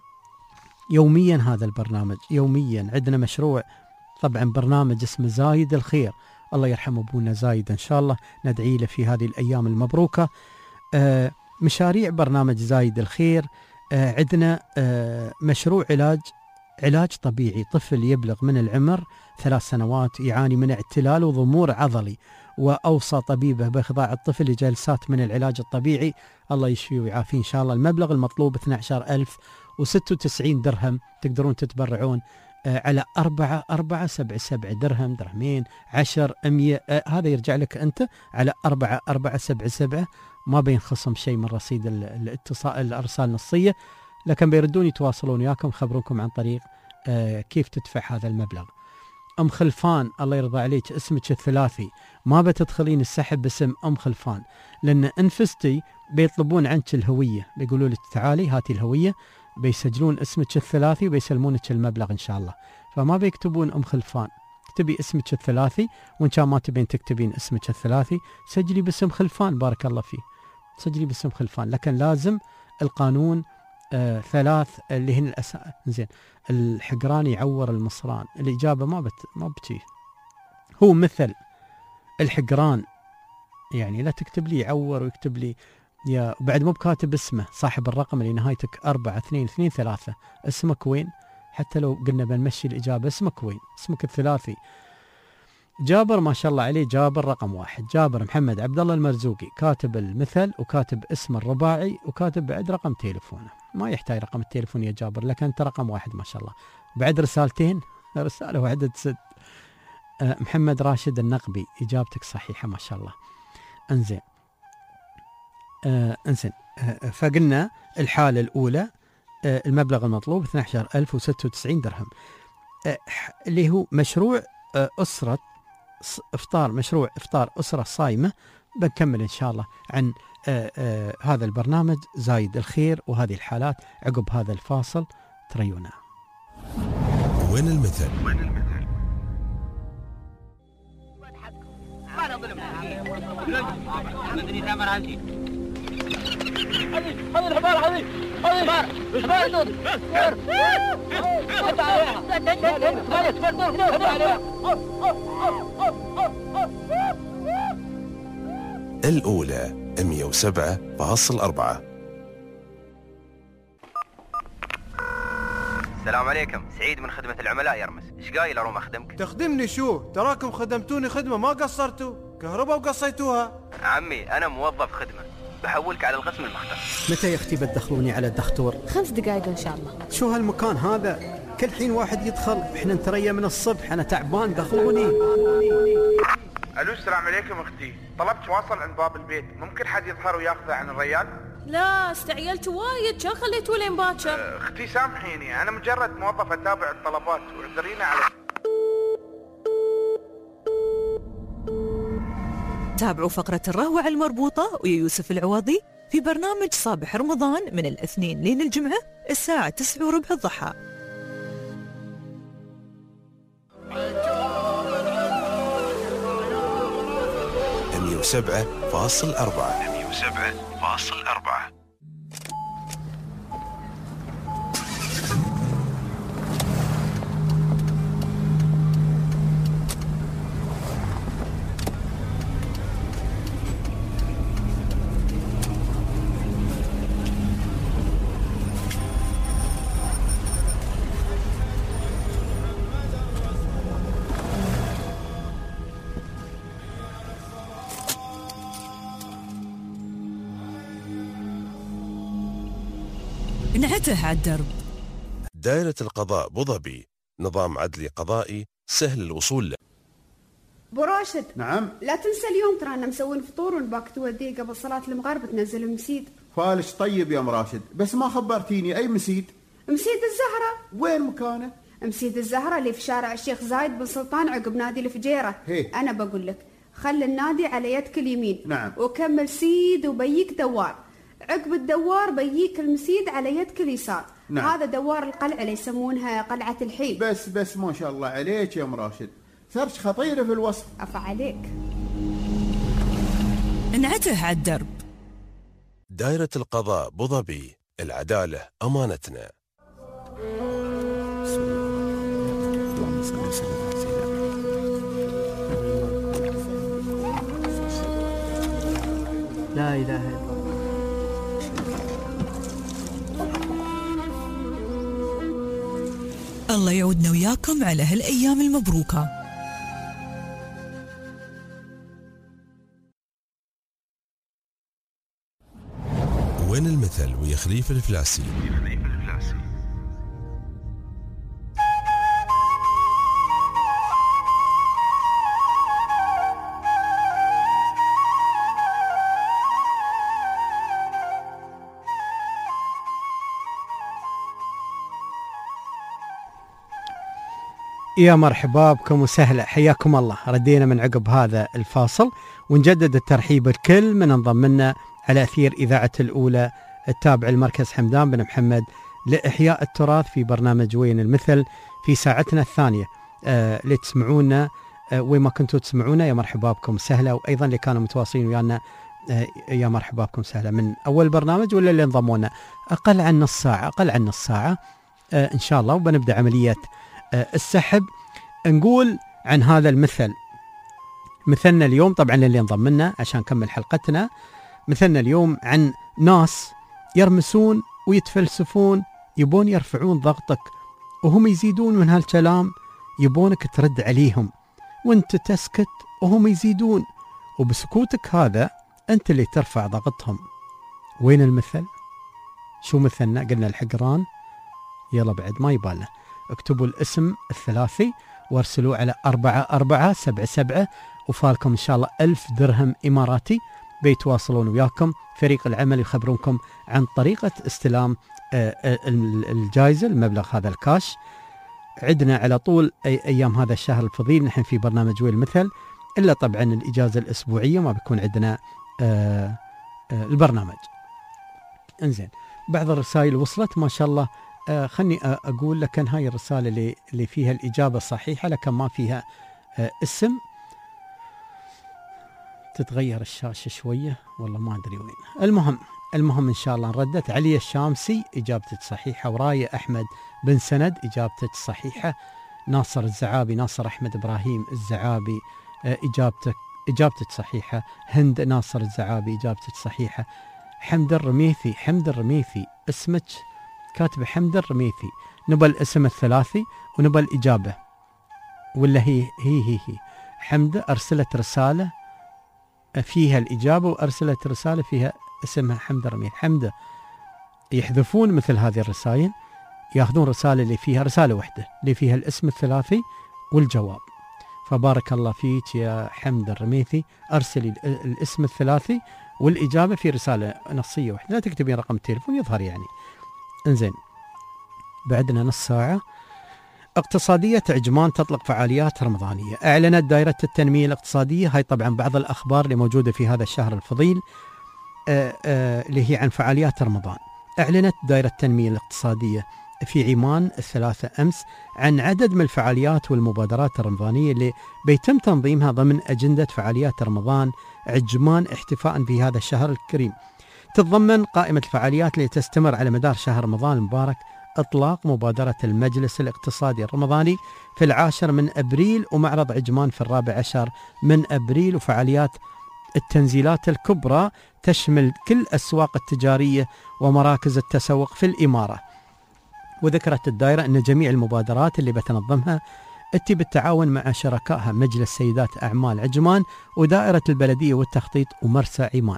يوميا. هذا البرنامج يوميا عندنا مشروع طبعا برنامج اسمه زايد الخير، الله يرحم أبونا زايد إن شاء الله ندعي له في هذه الأيام المبروكة. آه مشاريع برنامج زايد الخير آه عندنا آه مشروع علاج علاج طبيعي. طفل يبلغ من العمر ثلاث سنوات يعاني من اعتلال وضمور عضلي، وأوصى طبيبه بإخضاع الطفل لجلسات من العلاج الطبيعي، الله يشفيه ويعافيه إن شاء الله. المبلغ المطلوب اثني عشر ألف وستة وتسعين درهم. تقدرون تتبرعون آه على أربعة أربعة سبعة سبعة درهم درهمين عشر أمية، آه هذا يرجع لك أنت على أربعة أربعة سبعة سبعة. ما بينخصم شيء من رصيد الاتصال الأرسال النصية، لكن بيردون يتواصلون وياكم خبروكم عن طريق آه كيف تدفع هذا المبلغ. أم خلفان الله يرضى عليك اسمك الثلاثي، ما بتدخلين السحب باسم أم خلفان، لأن انفستي بيطلبون عنك الهوية، بيقولوا لك تعالي هاتي الهوية، بيسجلون اسمك الثلاثي وبيسلمونك المبلغ إن شاء الله. فما بيكتبون أم خلفان، اكتبي اسمك الثلاثي، وإن كان ما تبين تكتبين اسمك الثلاثي سجلي باسم خلفان بارك الله فيه، سجلي باسم خلفان. لكن لازم القانون آه ثلاث اللي هن الأساس. زين الحقران يعور المصران، الإجابة ما بت ما بتجي، هو مثل الحقران يعني. لا تكتب لي يعور ويكتب لي يا بعد مو بكاتب اسمه صاحب الرقم اللي نهايتك أربعة اثنين اثنين ثلاثة. اسمك وين؟ حتى لو قلنا بنمشي الإجابة اسمك وين؟ اسمك الثلاثي. جابر ما شاء الله عليه، جابر رقم واحد، جابر محمد عبد الله المرزوقي، كاتب المثل وكاتب اسم الرباعي وكاتب بعد رقم تليفونه. ما يحتاج رقم التليفون يا جابر، لكن انت رقم واحد ما شاء الله. بعد رسالتين، رسالة واحدة تسد. أه محمد راشد النقبي، إجابتك صحيحة ما شاء الله. انزين أه انزين أه فقلنا الحالة الأولى أه المبلغ المطلوب اثني عشر ألف وستة وتسعين درهم، أه اللي هو مشروع أه أسرة إفطار، مشروع إفطار أسرة صايمة. بنكمل إن شاء الله عن آه آه هذا البرنامج زايد الخير وهذه الحالات عقب هذا الفاصل. تريونا. وين المثل؟ وين المثل؟ ما نظلم مدري ثمر عندي. هذه هذه الحبار، هذه هذه الحبار الحبار دول الأولى مئة وسبعة فاصلة أربعة. السلام عليكم، سعيد من خدمة العملاء يرمس. ايش قايل اروم اخدمك؟ تخدمني شو؟ تراكم خدمتوني خدمة ما قصرتوا، كهرباء وقصيتوها. عمي انا موظف خدمة، بحولك على القسم المختص. متى يا اختي بتدخلوني على الدكتور؟ خمس دقائق ان شاء الله. شو هالمكان هذا؟ كل حين واحد يدخل، احنا نتريا من الصبح، انا تعبان دخلوني. الو السلام عليكم اختي، طلبت واصل عند باب البيت، ممكن حد يظهر وياخذه عن الريال؟ لا استعجلت وايد، كان خليته لين باكر. اختي سامحيني، انا مجرد موظف اتابع الطلبات واعذرينا على. تابعوا فقرة الرهوة المربوطة ويا يوسف العوضي في برنامج صباح رمضان من الاثنين لين الجمعة الساعة تسعة وربع الضحى. مئة وسبعة فاصلة أربعة. مئة وسبعة فاصلة أربعة. انعته على الدرب. دائرة القضاء أبو ظبي، نظام عدلي قضائي سهل الوصول له. ابو راشد. نعم. لا تنسى اليوم ترانا مسوين فطور ونباك توديه قبل صلاة المغرب تنزل المسيد. فالش طيب يا ام راشد، بس ما خبرتيني اي مسيد؟ مسيد الزهرة. وين مكانه؟ مسيد الزهرة اللي في شارع الشيخ زايد بن سلطان عقب نادي الفجيرة. هي. انا بقول لك خلي النادي على يدك اليمين. نعم. وكمل سيد وبيك دوار، عقب الدوار بيك المسيد على يدك اليسار. نعم. هذا دوار القلعة اللي يسمونها قلعة الحيل. بس بس ما شاء الله عليك يا ام راشد، صرت خطيرة في الوصف. عفا عليك. انعته على الدرب. دائرة القضاء أبو ظبي، العدالة أمانتنا. لا إله إلا الله. الله يعودنا وياكم على هالأيام المبروكة. وين المثل ويا خليفة الفلاسي. يا مرحبا بكم وسهلا، حياكم الله. ردينا من عقب هذا الفاصل ونجدد الترحيب الكل من انضم لنا على أثير إذاعة الأولى التابع المركز حمدان بن محمد لإحياء التراث في برنامج وين المثل في ساعتنا الثانية. آه اللي تسمعونا آه وين ما كنتوا تسمعونا يا مرحبا بكم سهلا، وأيضا اللي كانوا متواصلين ويانا آه يا مرحبا بكم سهلا من أول برنامج ولا اللي انضمونا أقل عن نص ساعة أقل عن نص ساعة آه إن شاء الله. وبنبدأ عملية آه السحب. نقول عن هذا المثل، مثلنا اليوم طبعا اللي انضم لنا عشان نكمل حلقتنا، مثلنا اليوم عن ناس يرمسون ويتفلسفون يبون يرفعون ضغطك، وهم يزيدون من هالكلام يبونك ترد عليهم، وانت تسكت وهم يزيدون، وبسكوتك هذا انت اللي ترفع ضغطهم. وين المثل؟ شو مثلنا؟ قلنا الحقران، يلا بعد ما يباله اكتبوا الاسم الثلاثي وارسلوا على أربعة أربعة سبعة سبعة وفالكم إن شاء الله ألف درهم إماراتي. بيتواصلون وياكم فريق العمل يخبرونكم عن طريقة استلام الجائزة المبلغ هذا الكاش. عندنا على طول أي أيام هذا الشهر الفضيل نحن في برنامج والمثل، إلا طبعا الإجازة الأسبوعية ما بيكون عندنا آآ آآ البرنامج. انزين بعض الرسائل وصلت ما شاء الله. خلني أقول لك أن هاي الرسالة اللي, اللي فيها الإجابة صحيحة لكن ما فيها اسم. تتغير الشاشة شوية والله ما أدري وين. المهم المهم إن شاء الله نردت. علي الشامسي إجابتك صحيحة، وراية أحمد بن سند إجابتك صحيحة، ناصر الزعابي ناصر أحمد إبراهيم الزعابي إجابتك إجابتك صحيحة، هند ناصر الزعابي إجابتك صحيحة، حمد الرميثي حمد الرميثي اسمك كاتب حمد الرميثي. نبى الاسم الثلاثي ونبى الإجابة ولا هي هي هي, هي. حمد أرسلت رسالة فيها الإجابة وأرسلت رسالة فيها اسمها حمد الرميثي. حمد يحذفون مثل هذه الرسائل، ياخذون رسالة اللي فيها رسالة واحدة اللي فيها الاسم الثلاثي والجواب. فبارك الله فيك يا حمد الرميثي، أرسلي الاسم الثلاثي والإجابة في رسالة نصية واحدة، لا تكتبين رقم التليفون يظهر يعني. انزين بعدنا نص ساعة. اقتصادية عجمان تطلق فعاليات رمضانية. أعلنت دائرة التنمية الاقتصادية، هاي طبعا بعض الأخبار اللي موجودة في هذا الشهر الفضيل آآ آآ اللي هي عن فعاليات رمضان. أعلنت دائرة التنمية الاقتصادية في عمان الثلاثة أمس عن عدد من الفعاليات والمبادرات الرمضانية اللي بيتم تنظيمها ضمن أجندة فعاليات رمضان عجمان احتفاء في هذا الشهر الكريم. تتضمن قائمة الفعاليات اللي تستمر على مدار شهر رمضان المبارك إطلاق مبادرة المجلس الاقتصادي الرمضاني في العاشر من أبريل، ومعرض عجمان في الرابع عشر من أبريل، وفعاليات التنزيلات الكبرى تشمل كل الأسواق التجارية ومراكز التسوق في الإمارة. وذكرت الدائرة أن جميع المبادرات اللي بتنظمها أتي بالتعاون مع شركائها مجلس سيدات أعمال عجمان ودائرة البلدية والتخطيط ومرسى عمان.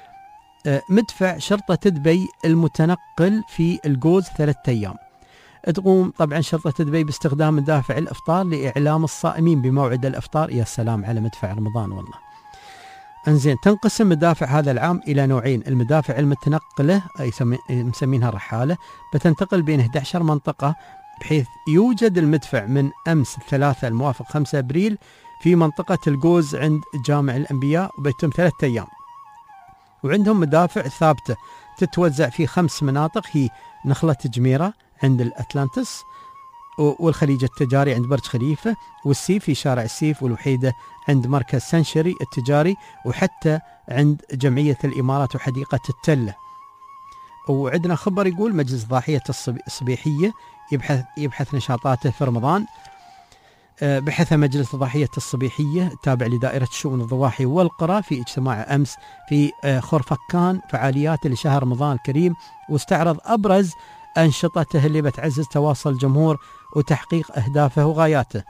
مدفع شرطة دبي المتنقل في الجوز ثلاثة أيام. تقوم طبعا شرطة دبي باستخدام مدافع الإفطار لإعلام الصائمين بموعد الإفطار. يا سلام على مدفع رمضان والله. انزين تنقسم مدافع هذا العام إلى نوعين. المدافع المتنقلة أي مسمينها رحالة بتنتقل بين إحدى عشرة منطقة، بحيث يوجد المدفع من أمس الثلاثاء الموافق خمسة أبريل في منطقة الجوز عند جامع الأنبياء، وبيتم ثلاثة أيام. وعندهم مدافع ثابتة تتوزع في خمس مناطق، هي نخلة جميرة عند الأتلانتس، والخليج التجاري عند برج خليفة، والسيف في شارع السيف، والوحيدة عند مركز سنشري التجاري، وحتى عند جمعية الإمارات وحديقة التلة. وعندنا خبر يقول مجلس ضاحية الصبيحية يبحث يبحث نشاطاته في رمضان. بحث مجلس ضاحية الصبيحية التابع لدائرة شؤون الضواحي والقرى في اجتماع أمس في خرفكان فعاليات لشهر رمضان الكريم، واستعرض أبرز أنشطته اللي بتعزز تواصل الجمهور وتحقيق أهدافه وغاياته.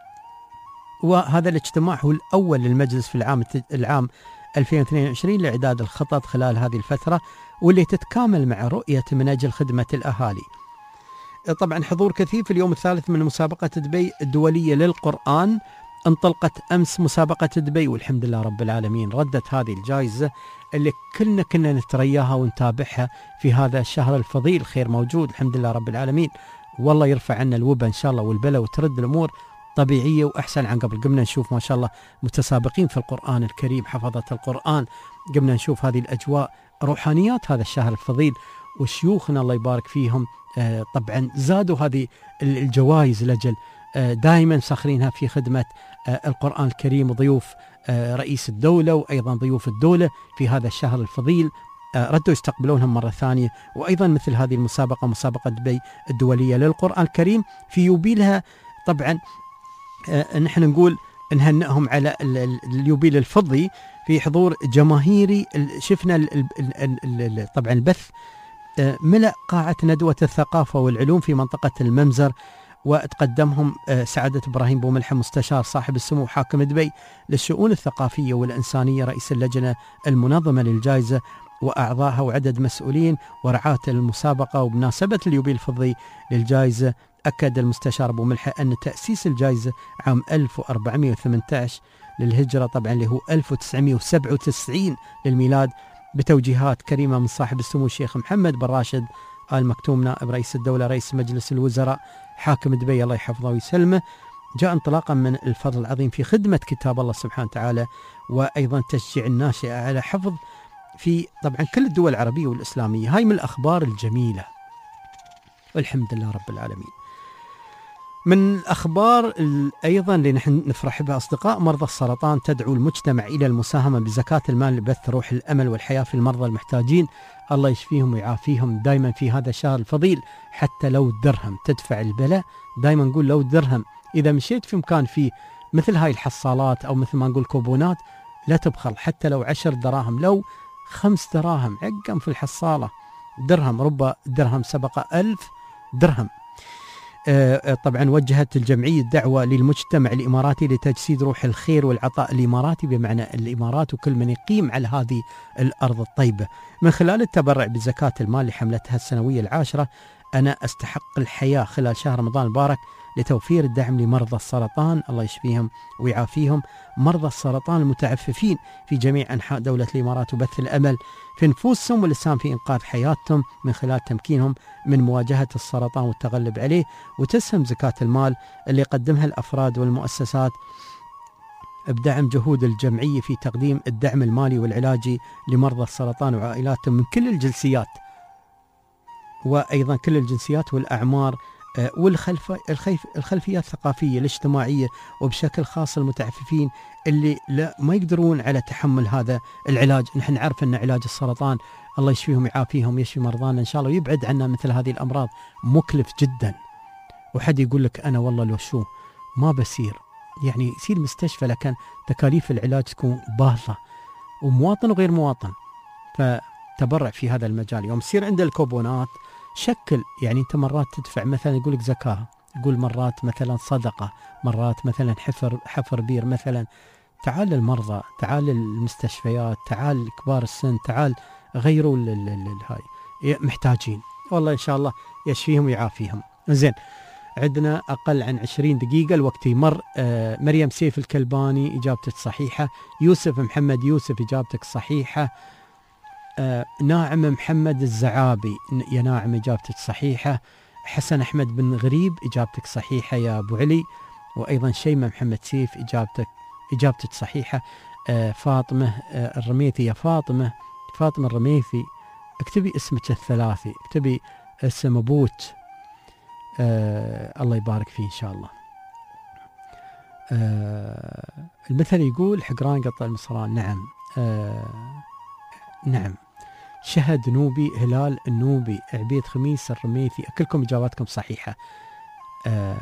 وهذا الاجتماع هو الأول للمجلس في العام العام ألفين واثنين وعشرين لإعداد الخطط خلال هذه الفترة، واللي تتكامل مع رؤية من أجل خدمة الأهالي. طبعا حضور كثير في اليوم الثالث من مسابقة دبي الدولية للقرآن. انطلقت أمس مسابقة دبي والحمد لله رب العالمين، ردت هذه الجائزة اللي كلنا كنا نترياها ونتابعها في هذا الشهر الفضيل. خير موجود الحمد لله رب العالمين، والله يرفع عنا الوبا إن شاء الله والبلا، وترد الأمور طبيعية وأحسن عن قبل. قمنا نشوف ما شاء الله متسابقين في القرآن الكريم، حفظة القرآن، قمنا نشوف هذه الأجواء روحانيات هذا الشهر الفضيل، وشيوخنا الله يبارك فيهم آه طبعا زادوا هذه الجوائز لجل آه دائما ساخرينها في خدمة آه القرآن الكريم، وضيوف آه رئيس الدولة وأيضا ضيوف الدولة في هذا الشهر الفضيل آه ردوا يستقبلونهم مرة ثانية. وأيضا مثل هذه المسابقة مسابقة دبي الدولية للقرآن الكريم في يوبيلها طبعا آه نحن نقول نهنئهم على اليوبيل الفضي في حضور جماهيري. شفنا ال ال ال طبعا البث ملأ قاعة ندوة الثقافة والعلوم في منطقة الممزر، وتقدمهم سعادة إبراهيم بوملحم مستشار صاحب السمو حاكم دبي للشؤون الثقافية والإنسانية، رئيس اللجنة المنظمة للجائزة وأعضائها، وعدد مسؤولين ورعاة المسابقة. وبمناسبة اليوبيل الفضي للجائزة أكد المستشار أبو ملحة أن تأسيس الجائزة عام ألف وأربعمائة وثمانية عشر للهجرة طبعا اللي هو ألف وتسعمائة وسبعة وتسعين للميلاد بتوجيهات كريمة من صاحب السمو الشيخ محمد بن راشد آل مكتوم نائب رئيس الدولة رئيس مجلس الوزراء حاكم دبي الله يحفظه ويسلمه، جاء انطلاقا من الفضل العظيم في خدمة كتاب الله سبحانه وتعالى، وأيضا تشجيع الناشئة على حفظ في طبعا كل الدول العربية والإسلامية. هاي من الأخبار الجميلة والحمد لله رب العالمين. من الأخبار أيضا اللي نحن نفرح بها أصدقاء، مرضى السرطان تدعو المجتمع إلى المساهمة بزكاة المال لبث روح الأمل والحياة في المرضى المحتاجين، الله يشفيهم ويعافيهم دائما في هذا الشهر الفضيل. حتى لو درهم تدفع البلاء، دائما نقول لو درهم، إذا مشيت في مكان فيه مثل هاي الحصالات أو مثل ما نقول كوبونات لا تبخل، حتى لو عشر دراهم لو خمس دراهم عقم في الحصالة، درهم رب درهم سبق ألف درهم. آه طبعا وجهت الجمعية دعوة للمجتمع الإماراتي لتجسيد روح الخير والعطاء الإماراتي، بمعنى الإمارات وكل من يقيم على هذه الأرض الطيبة، من خلال التبرع بزكاة المال لحملتها السنوية العاشرة أنا أستحق الحياة خلال شهر رمضان المبارك، لتوفير الدعم لمرضى السرطان الله يشفيهم ويعافيهم، مرضى السرطان المتعففين في جميع أنحاء دولة الإمارات، وبث الأمل في نفوسهم والإسهام في إنقاذ حياتهم من خلال تمكينهم من مواجهة السرطان والتغلب عليه. وتسهم زكاة المال اللي يقدمها الأفراد والمؤسسات بدعم جهود الجمعية في تقديم الدعم المالي والعلاجي لمرضى السرطان وعائلاتهم من كل الجنسيات، وأيضا كل الجنسيات والأعمار والخلفيات الثقافية الاجتماعية، وبشكل خاص المتعففين اللي لا ما يقدرون على تحمل هذا العلاج. نحن نعرف أن علاج السرطان الله يشفيهم ويعافيهم، يشفي مرضانا إن شاء الله ويبعد عنا مثل هذه الأمراض، مكلف جدا. وحد يقول لك أنا والله لو شو ما بسير، يعني يصير مستشفى لكن تكاليف العلاج تكون باهظة، ومواطن وغير مواطن. فتبرع في هذا المجال. يوم يصير عند الكوبونات شكل، يعني انت مرات تدفع مثلا يقول لك زكاة، يقول مرات مثلا صدقة، مرات مثلا حفر حفر بير مثلا. تعال للمرضى، تعال للمستشفيات، تعال كبار السن، تعال غيروا هاي محتاجين، والله ان شاء الله يشفيهم ويعافيهم. زين، عندنا اقل عن عشرين دقيقة الوقت يمر. آه مريم سيف الكلباني اجابتك صحيحة. يوسف محمد يوسف اجابتك صحيحة. آه ناعم محمد الزعابي يا ناعم اجابتك صحيحة. حسن احمد بن غريب اجابتك صحيحة يا ابو علي. وايضا شيمة محمد سيف اجابتك اجابتك صحيحة. آه فاطمة آه الرميثي يا فاطمة فاطمة الرميثي، اكتبي اسمك الثلاثي، اكتبي اسم ابوت. آه الله يبارك فيه ان شاء الله. آه المثل يقول حقران قطع المصران. نعم آه نعم. شهد نوبي هلال النوبي عبيد خميس الرميثي، كلكم اجاباتكم صحيحه. آه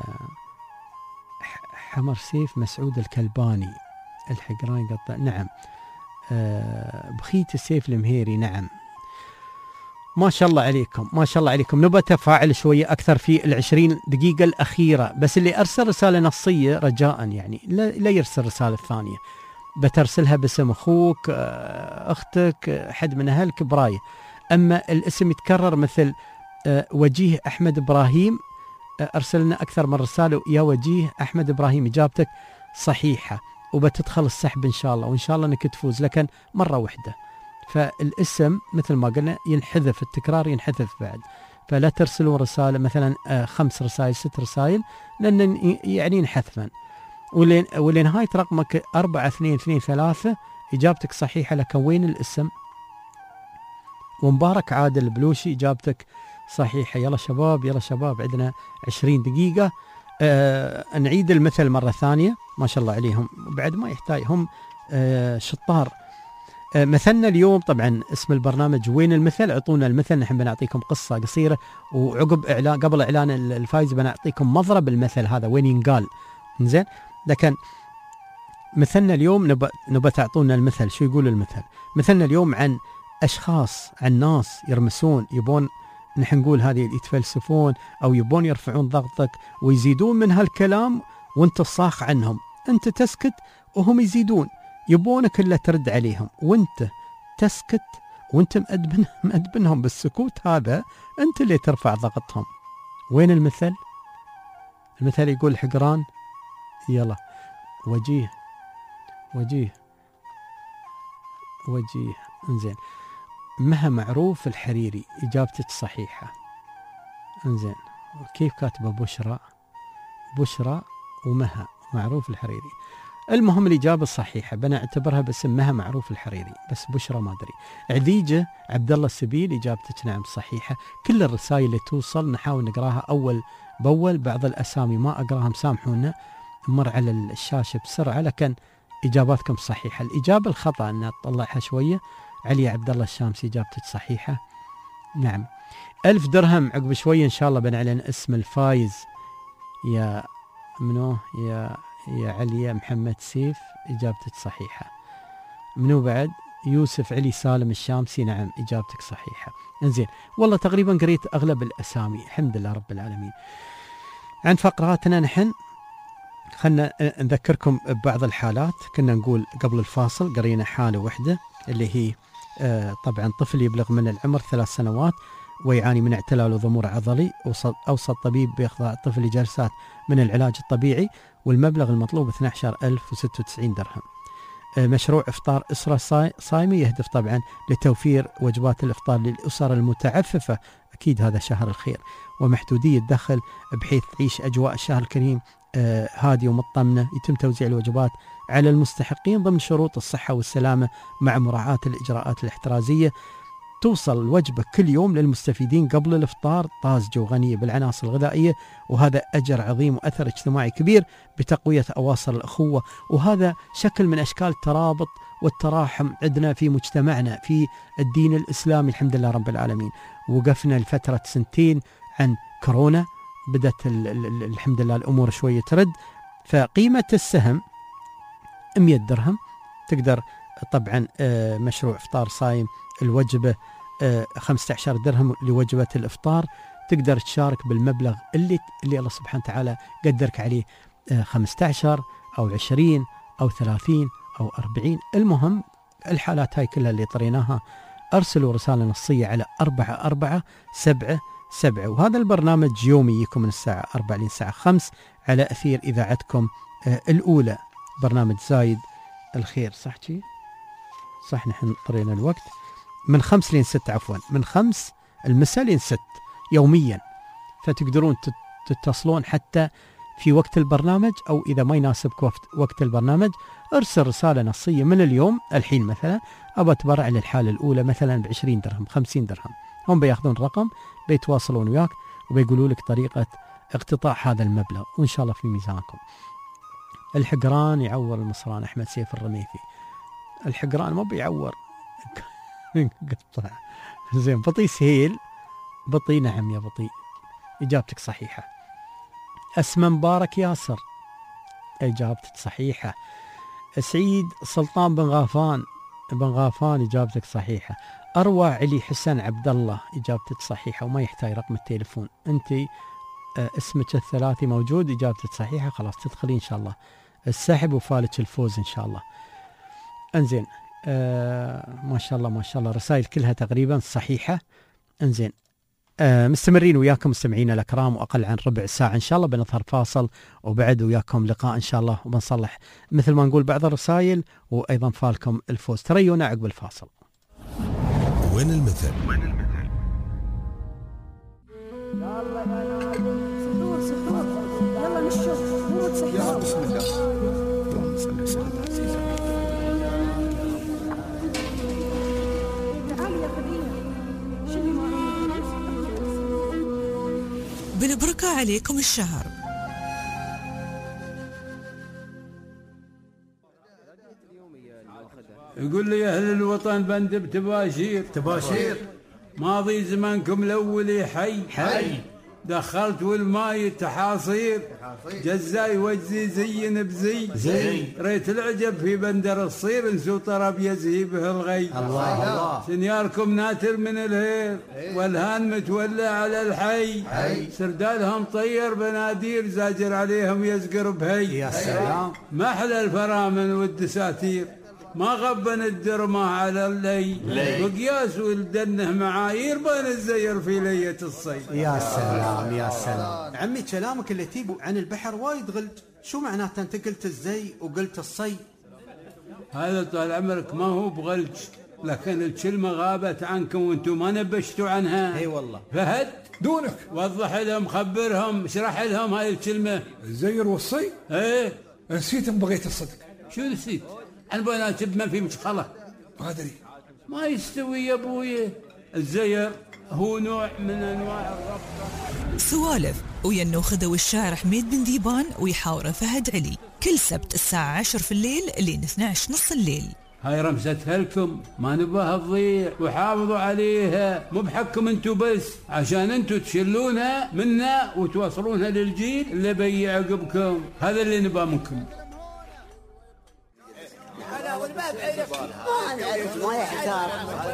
حمر سيف مسعود الكلباني الحقران قطع. نعم. آه بخيت السيف المهيري. نعم. ما شاء الله عليكم ما شاء الله عليكم. نبغى تفاعل شويه اكثر في العشرين دقيقه الاخيره، بس اللي ارسل رساله نصيه رجاء يعني لا, لا يرسل رساله ثانيه، بترسلها باسم اخوك اختك حد من اهلك برايه. اما الاسم يتكرر مثل وجيه احمد ابراهيم، ارسلنا اكثر من رساله يا وجيه احمد ابراهيم اجابتك صحيحه، وبتدخل السحب ان شاء الله، وان شاء الله انك تفوز، لكن مره واحده. فالاسم مثل ما قلنا ينحذف، التكرار ينحذف بعد، فلا ترسلوا رساله مثلا خمس رسائل ست رسائل لان يعني ينحذفن. ولين ولنهاية رقمك أربعة اثنين اثنين ثلاثة إجابتك صحيحة، لكن وين الاسم؟ ومبارك عادل بلوشي إجابتك صحيحة. يلا شباب يلا شباب عندنا عشرين دقيقة. آه نعيد المثل مرة ثانية. ما شاء الله عليهم بعد ما يحتاج، هم آه شطار. آه مثلنا اليوم طبعا اسم البرنامج وين المثل، اعطونا المثل، نحن بنعطيكم قصة قصيرة، وعقب إعلان قبل إعلان الفايز بنعطيكم مضرب المثل هذا وين ينقال. زين، لكن مثلنا اليوم نبى نبى تعطونا المثل. شو يقول المثل؟ مثلنا اليوم عن أشخاص، عن ناس يرمسون، يبون نحن نقول هذه يتفلسفون أو يبون يرفعون ضغطك ويزيدون من هالكلام وانت الصاخ عنهم، انت تسكت وهم يزيدون، يبونك إلا ترد عليهم وانت تسكت وانت مأدبن مأدبنهم بالسكوت هذا، انت اللي ترفع ضغطهم. وين المثل؟ المثل يقول الحقران يلا وجيه وجيه وجيه. انزين مها معروف الحريري إجابتك صحيحة. انزين كيف كاتبة بشرى؟ بشرى ومها معروف الحريري. المهم الإجابة الصحيحة بنعتبرها باسم مها معروف الحريري، بس بشرى ما أدري. عديجة عبد الله السبيل إجابتك نعم صحيحة. كل الرسائل اللي توصل نحاول نقراها أول بأول، بعض الأسامي ما أقراها مسامحونا، مر على الشاشة بسرعة، لكن إجاباتكم صحيحة. الإجابة الخطأ أن أطلعها شوية. علي عبد الله الشامسي إجابتك صحيحة. نعم ألف درهم عقب شوية إن شاء الله بنعلن اسم الفايز. يا منو يا يا علي محمد سيف إجابتك صحيحة. منو بعد؟ يوسف علي سالم الشامسي نعم إجابتك صحيحة. انزين والله تقريبا قريت أغلب الأسامي الحمد لله رب العالمين. عند فقراتنا نحن خلنا نذكركم ببعض الحالات. كنا نقول قبل الفاصل قرينا حالة واحدة اللي هي آه طبعا طفل يبلغ من العمر ثلاث سنوات ويعاني من اعتلال وضمور عضلي، أوصى الطبيب بإخضاع الطفل لجلسات من العلاج الطبيعي، والمبلغ المطلوب اثني عشر ألف وستة وتسعين درهم. آه مشروع إفطار أسرة صايمة يهدف طبعا لتوفير وجبات الإفطار للأسر المتعففة، أكيد هذا شهر الخير ومحدودية الدخل، بحيث تعيش أجواء الشهر الكريم آه هادية ومطمنة. يتم توزيع الوجبات على المستحقين ضمن شروط الصحة والسلامة مع مراعاة الإجراءات الاحترازية. توصل الوجبة كل يوم للمستفيدين قبل الإفطار طازجة وغنية بالعناصر الغذائية، وهذا أجر عظيم وأثر اجتماعي كبير بتقوية أواصر الأخوة، وهذا شكل من أشكال الترابط والتراحم عندنا في مجتمعنا في الدين الإسلامي الحمد لله رب العالمين. وقفنا لفترة سنتين عن كورونا، بدأت الحمد لله الأمور شوية ترد، فقيمة السهم مئة درهم. تقدر طبعا مشروع إفطار صايم الوجبة خمسة عشر درهم لوجبة الإفطار، تقدر تشارك بالمبلغ اللي اللي الله سبحانه وتعالى قدرك عليه، خمسة عشر أو عشرين أو ثلاثين أو أربعين. المهم الحالات هاي كلها اللي طريناها أرسلوا رسالة نصية على أربعة أربعة سبعة سبعة، وهذا البرنامج يومي يكون من الساعة أربعة للساعة خمس على أثير إذاعتكم الأولى، برنامج زايد الخير. صح شي؟ صح نحن طرينا الوقت من خمس لين ست، عفوا من خمس المساء لين ست يوميا، فتقدرون تتصلون حتى في وقت البرنامج، أو إذا ما يناسبك وقت البرنامج ارسل رسالة نصية من اليوم. الحين مثلا أبى أتبرع للحالة الأولى مثلا بعشرين درهم خمسين درهم، هم بياخذون رقم بيتواصلون وياك وبيقولوا لك طريقة اقتطاع هذا المبلغ، وإن شاء الله في ميزانكم. الحقران يعور المصران، أحمد سيف الرميثي. الحقران ما بيعور قطع. زين بطيء سهيل، بطيء نعم يا بطيء إجابتك صحيحة. أسمى مبارك ياسر إجابتك صحيحة. سعيد سلطان بن غافان بن غافان إجابتك صحيحة. أروى علي حسن عبد الله إجابتك صحيحة، وما يحتاج رقم التليفون، أنت اسمك الثلاثي موجود، إجابتك صحيحة، خلاص تدخلين إن شاء الله السحب وفالك الفوز إن شاء الله. انزين آه ما شاء الله ما شاء الله رسائل كلها تقريبا صحيحة. انزين آه مستمرين وياكم مستمعين الأكرام، وأقل عن ربع ساعة إن شاء الله بنظهر فاصل، وبعد وياكم لقاء إن شاء الله، وبنصلح مثل ما نقول بعض الرسائل، وأيضا فالكم الفوز. تريونا عقب الفاصل. وين المثل؟ وين المثل؟ سحور سحور يلا نشوف مو تسحور. بسم الله اللهم صل وسلم على سيدنا. تعالي يا خديجة شنو ما بنبركة عليكم الشهر. يقول لي أهل الوطن بندب تباشير تباشير ماضي زمانكم الأولي حي حي دخلت والماي تحاصير جزاي وجزي زين بزي زي ريت العجب في بندر الصير انسو طرب يزهي به الغي الله الله سنياركم ناتر من الهير والهان متولى على الحي حي سردالهم طير بنادير زاجر عليهم يزقر بهي يا سلام محلى الفرامن والدساتير ما غبن الدرمة على اللي بقياس ولدنه معايير بين الزير في لية الصيد. يا سلام يا سلام عمي، كلامك اللي تيبو عن البحر وايد غلج. شو معناته انت قلت الزي وقلت الصي؟ هذا طال عمرك ما هو بغلج، لكن الكلمة غابت عنكم وانتم ما نبشتوا عنها. اي والله. فهد دونك وضح لهم، خبرهم، اشرح لهم هاي الكلمة. الزير والصي؟ ايه نسيتم بغيت الصدق. شو نسيت؟ انا بناسب ما في مشخلة. ما ادري. ما يستوي يا ابوي. الزير هو نوع من انواع الربطة. سوالف ويا النوخذة والشاعر حميد بن ذيبان ويحاوره فهد علي، كل سبت الساعة عشر في الليل لين اثني عشر نص الليل. هاي رمزتها لكم، ما نباها تضيع، وحافظوا عليها، مو بحقكم انتو بس، عشان انتو تشلونها منا وتوصلونها للجيل اللي بيجي عقبكم. هذا اللي نباه منكم. ما يحتار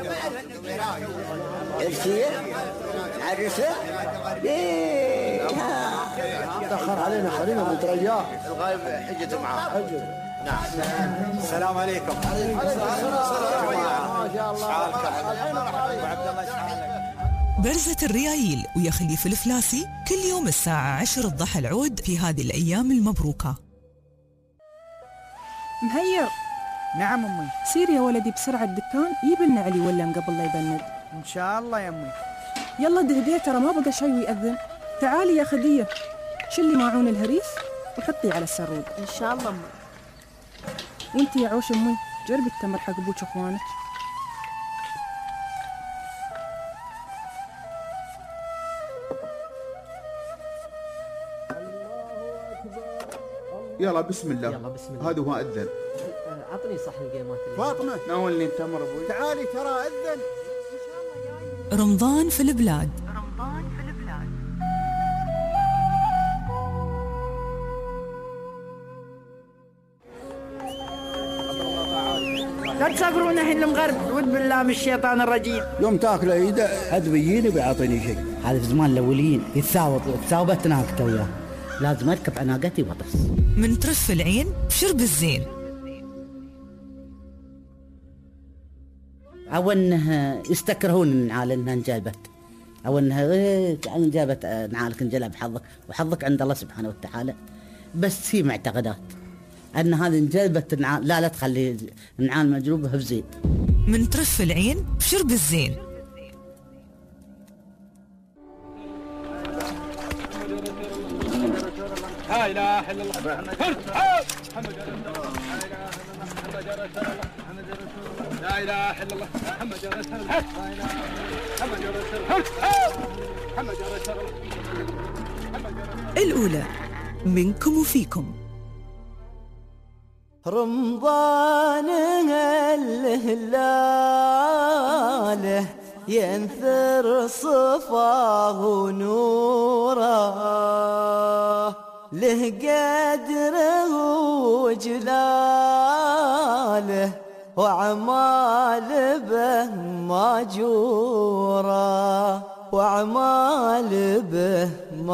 الشيء عرسه ليه تأخر علينا، خلينا نترياه. الغايب حجته معاه. حجته. نعم. السلام عليكم. برزة الريايل ويا خليفة الفلاسي كل يوم الساعة عشر الضحى العود في هذه الأيام المبروكة. مهير. نعم أمي. سير يا ولدي بسرعة الدكان، يجيب لنا علي ولا قبل لا يبند. إن شاء الله يا أمي. يلا دهديه، ترى ما بقى شيء ويأذن. تعالي يا خدية، شلي ماعون الهريس وحطي على السرود. إن شاء الله أمي. وانت يا عوش أمي جربي التمر حق أبوك أخوانك. يلا بسم الله. يلا بسم الله. هذا هو أذن. عطني صحن القيمات. فاطمة ناولني التمر أبوي. تعالي ترى أذن. رمضان في البلاد. رمضان في البلاد. لا تسافرون الحين المغرب، ود بالله من الشيطان الرجيم. يوم تاكل ايده حد بيجيني بيعطيني شيء. هذا في زمان الاوليين يتساوط تساوبت ناقته وياه، لازم اركب على ناقتي واطس. من ترف العين بشرب الزين. او انه يستكرهون النعال انها انجابت، او انها انجابت نعالك انجلها بحظك، وحظك عند الله سبحانه وتعالى. بس هي معتقدات ان هذه انجابت النعال، لا لا تخلي النعال مجروبه في زين. من ترف العين بشرب الزين. لا اله الا الله محمد لا اله الا الله محمد رسول الله محمد رسول الله محمد رسول الله. الأولى منكم وفيكم. رمضان الهلال ينثر صفاه ونوره، له قدره وجلاله وأعمال به ماجورة، وأعمال به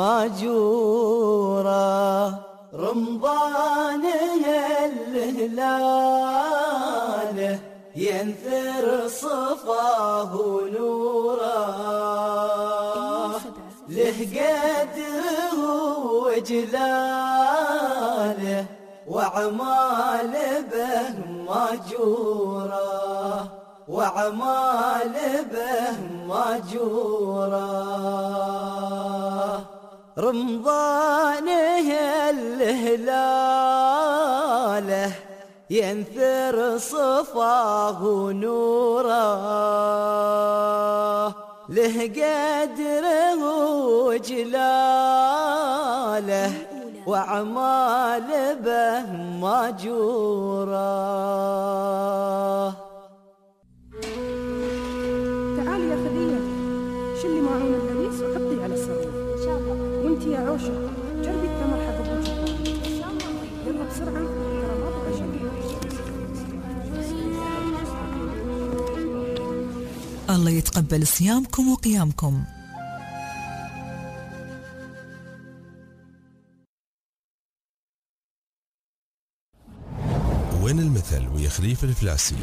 ماجورة. رمضان الهلال ينثر صفاه ونوره، له قدره وجلاله وأعمال به ماجورة، وأعمال به ماجورة. رمضان الهلال ينثر صفاه ونوره، له قدره وجلاله وأعمال به ماجورة. تعالي يا خديجة، شلي ماعون الهريس وحطي على السرور. إن شاء الله. وانتي يا عوشة جربي التمر حق أبوك. إن شاء الله. يلا بسرعة، ترى ما بقى شيء. الله يتقبل صيامكم وقيامكم. وين المثل ويا خليفة الفلاسي.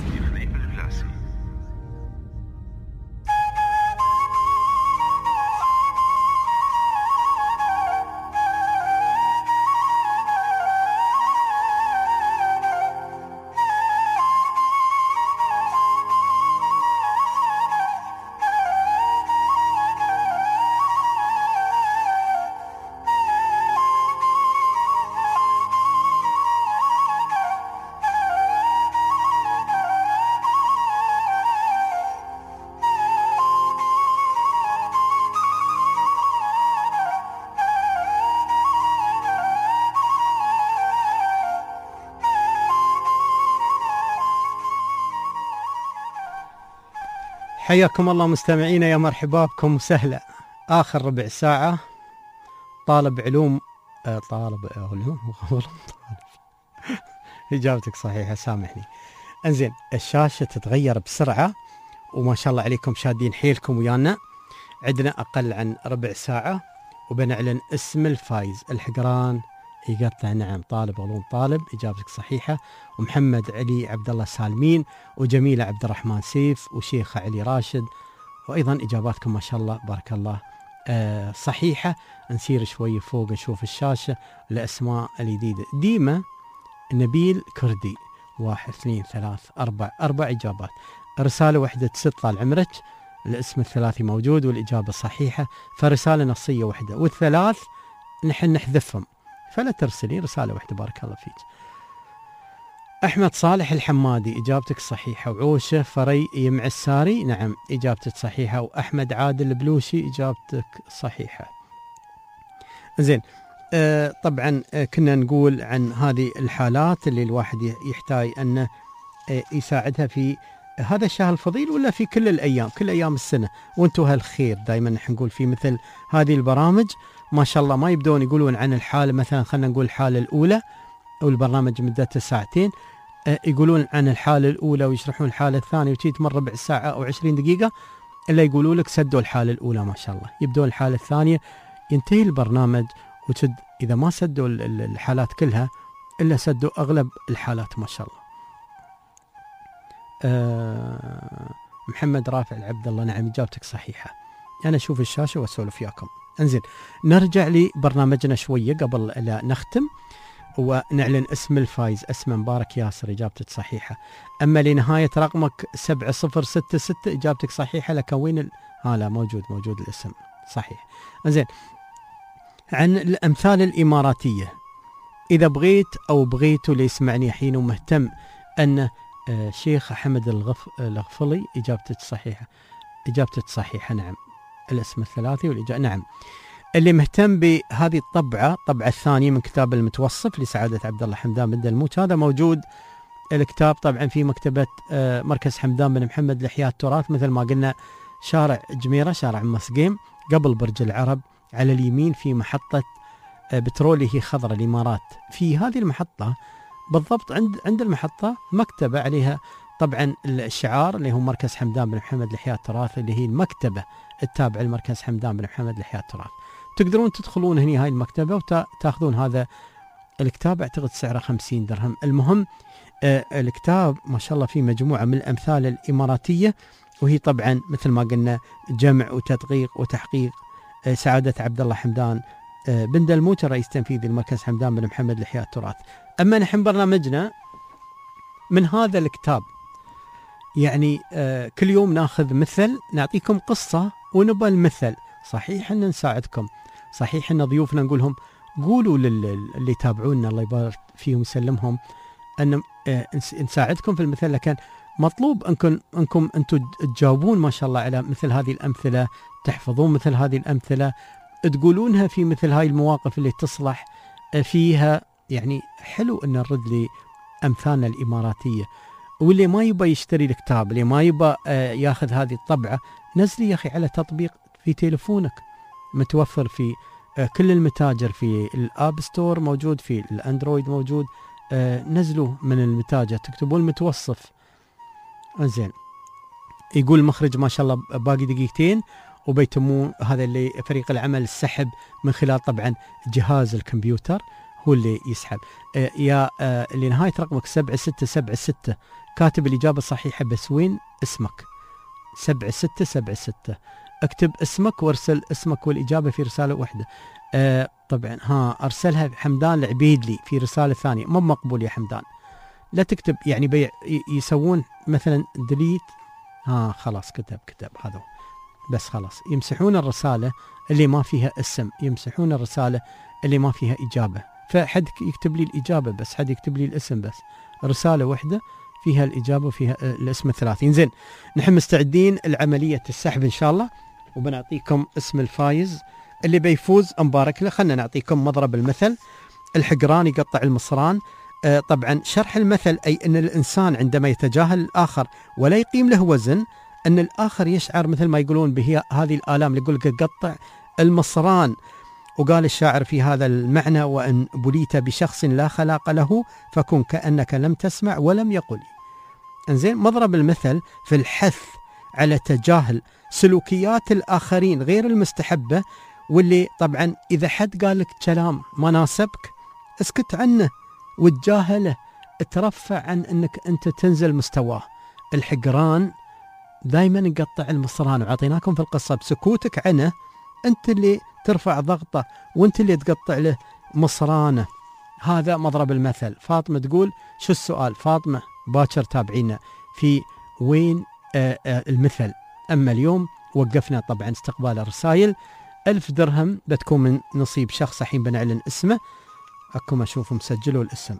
حياكم الله مستمعينا، يا مرحبا بكم وسهلا. آخر ربع ساعة طالب علوم آه طالب علوم طالب إجابتك صحيحة، سامحني. انزين، الشاشة تتغير بسرعة وما شاء الله عليكم شادين حيلكم ويانا. عندنا أقل عن ربع ساعة وبنعلن اسم الفايز. الحقران يقطع نعم، طالب علوم طالب، إجابتك صحيحة. ومحمد علي عبد الله سالمين، وجميلة عبد الرحمن سيف، وشيخة علي راشد، وأيضا إجاباتكم ما شاء الله بارك الله آه صحيحة. نسير شوي فوق نشوف الشاشة الأسماء الجديدة. ديما نبيل كردي، واحد اثنين ثلاث أربع أربع إجابات. رسالة واحدة تسد طال عمرك، الاسم الثلاثي موجود والإجابة صحيحة. فرسالة نصية واحدة، والثلاث نحن نحذفهم، فلا ترسلين رسالة واحدة بارك الله فيك. أحمد صالح الحمادي، إجابتك صحيحة. وعوشة فري يمع الساري، نعم إجابتك صحيحة. وأحمد عادل البلوشي، إجابتك صحيحة. زين، آه طبعا آه كنا نقول عن هذه الحالات اللي الواحد يحتاج أنه آه يساعدها في هذا الشهر الفضيل ولا في كل الأيام، كل أيام السنة، وانتم هالخير. دائما نحن نقول في مثل هذه البرامج ما شاء الله ما يبدون يقولون عن الحالة، مثلا خلينا نقول الحالة الأولى أو البرنامج مدته ساعتين، آه يقولون عن الحالة الأولى ويشرحون الحالة الثانية وتي تمر ربع ساعة أو عشرين دقيقة إلا يقولوا لك سدوا الحالة الأولى ما شاء الله، يبدون الحالة الثانية ينتهي البرنامج وتد إذا ما سدوا الحالات كلها إلا سدوا أغلب الحالات ما شاء الله. أه محمد رافع العبد الله، نعم إجابتك صحيحة. أنا أشوف الشاشة وأسولف وياكم. انزين، نرجع لبرنامجنا شوية قبل لا نختم ونعلن اسم الفايز. اسمه مبارك ياسر، إجابتك صحيحة. أما لنهاية رقمك سبعة صفر ستة ستة إجابتك صحيحة، لكن وين ال... ها لا موجود موجود الاسم صحيح. انزين، عن الأمثال الإماراتية، إذا بغيت أو بغيتوا اللي يسمعني حين ومهتم أن آه شيخ حمد الغف... الغفلي، إجابتك صحيحة. إجابتك صحيحة نعم، الاسم الثلاثي والإجابة نعم. اللي مهتم بهذه الطبعة، الطبعة الثانية من كتاب المتوصف لسعادة عبد الله حمدان بن دلموت، هذا موجود الكتاب طبعا في مكتبة آه مركز حمدان بن محمد لإحياء التراث، مثل ما قلنا شارع جميرة، شارع مسقيم، قبل برج العرب على اليمين في محطة بتروليه خضر الإمارات. في هذه المحطة بالضبط عند عند المحطة مكتبة عليها طبعا الشعار اللي هو مركز حمدان بن محمد لإحياء التراث، اللي هي المكتبة التابعة لمركز حمدان بن محمد لإحياء التراث. تقدرون تدخلون هنا هاي المكتبة وتاخذون هذا الكتاب، اعتقد سعره خمسين درهم. المهم آه الكتاب ما شاء الله فيه مجموعة من الأمثال الإماراتية، وهي طبعا مثل ما قلنا جمع وتدقيق وتحقيق آه سعادة عبد الله حمدان آه بن دلموت، الرئيس التنفيذي لمركز حمدان بن محمد لإحياء التراث. أما نحن برنامجنا من هذا الكتاب يعني آه كل يوم ناخذ مثل، نعطيكم قصة ونبى المثل. صحيح ان نساعدكم، صحيح ان ضيوفنا نقولهم قولوا للي يتابعونا الله يبارك فيهم ويسلمهم ان آه نساعدكم في المثل، لكن مطلوب انكم انكم انتم تجاوبون ما شاء الله على مثل هذه الامثله، تحفظون مثل هذه الامثله، تقولونها في مثل هاي المواقف اللي تصلح فيها. يعني حلو ان نرد لامثالنا الاماراتيه. واللي ما يبى يشتري الكتاب، اللي ما يبى آه ياخذ هذه الطبعه، نزلي يا اخي على تطبيق في تليفونك، متوفر في آه كل المتاجر، في الاب ستور موجود، في الاندرويد موجود. آه نزلوا من المتاجر، تكتبوا المتوصف. زين، يقول المخرج ما شاء الله باقي دقيقتين وبيتمون هذا اللي فريق العمل السحب من خلال طبعا جهاز الكمبيوتر. هو اللي يسحب. آه يا آه اللي نهاية رقمك سبعة ستة سبعة ستة كاتب الإجابة الصحيحة، بس وين اسمك؟ سبعة ستة سبعة ستة اكتب اسمك وارسل اسمك والإجابة في رسالة واحدة. آه طبعا ها أرسلها حمدان العبيدلي في رسالة ثانية، مو مقبول يا حمدان، لا تكتب يعني بيع يسوون مثلا ديليت. ها خلاص كتب كتب هذا بس خلاص، يمسحون الرسالة اللي ما فيها اسم، يمسحون الرسالة اللي ما فيها إجابة، فحد يكتب لي الإجابة بس، حد يكتب لي الاسم بس، رسالة واحدة فيها الإجابة وفيها الاسم الثلاثين. زين نحن مستعدين لعملية السحب إن شاء الله، وبنعطيكم اسم الفايز اللي بيفوز مبارك له. خلنا نعطيكم مضرب المثل. الحقران يقطع المصران. آه طبعا شرح المثل أي أن الإنسان عندما يتجاهل الآخر ولا يقيم له وزن، أن الآخر يشعر مثل ما يقولون به هذه الآلام اللي يقول لك قطع المصران. وقال الشاعر في هذا المعنى: وأن بليت بشخص لا خلاق له فكن كأنك لم تسمع ولم يقل. انزين مضرب المثل في الحث على تجاهل سلوكيات الآخرين غير المستحبة، واللي طبعا إذا حد قال لك كلام ما ناسبك اسكت عنه وتجاهله، ترفع عن أنك أنت تنزل مستواه. الحقران دايما يقطع المصران، وعطيناكم في القصة بسكوتك عنه أنت اللي ترفع ضغطه وأنت اللي تقطع له مصرانه. هذا مضرب المثل. فاطمة تقول شو السؤال؟ فاطمة باكر تابعينا في وين آآ آآ المثل. أما اليوم وقفنا طبعا استقبال الرسائل. ألف درهم بتكون من نصيب شخص الحين بنعلن اسمه. أكم أشوف مسجلوا الاسم.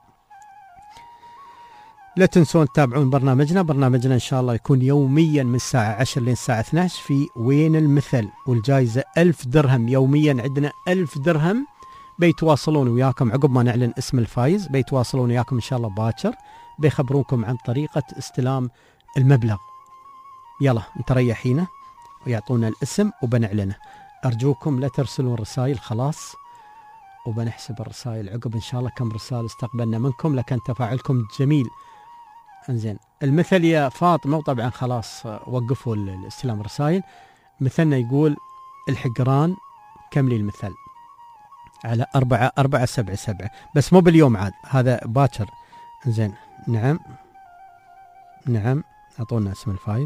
لا تنسون تتابعون برنامجنا. برنامجنا إن شاء الله يكون يوميا من الساعة عشرة لين الساعة اثني عشر في وين المثل، والجائزة ألف درهم يوميا. عندنا ألف درهم بيتواصلون وياكم عقب ما نعلن اسم الفايز، بيتواصلون وياكم إن شاء الله باكر، بيخبرونكم عن طريقة استلام المبلغ. يلا نتريحينا ويعطونا الاسم وبنعلنه. أرجوكم لا ترسلون رسائل خلاص، وبنحسب الرسائل عقب إن شاء الله كم رسالة استقبلنا منكم، لكن تفاعلكم جميل. انزين المثل يا فاطمة، وطبعا خلاص وقفوا الاستلام الرسائل. مثلنا يقول الحقران، كملي المثل على أربعة أربعة سبعة سبعة، بس مو باليوم عاد، هذا باكر. زين نعم نعم أعطونا اسم الفايز.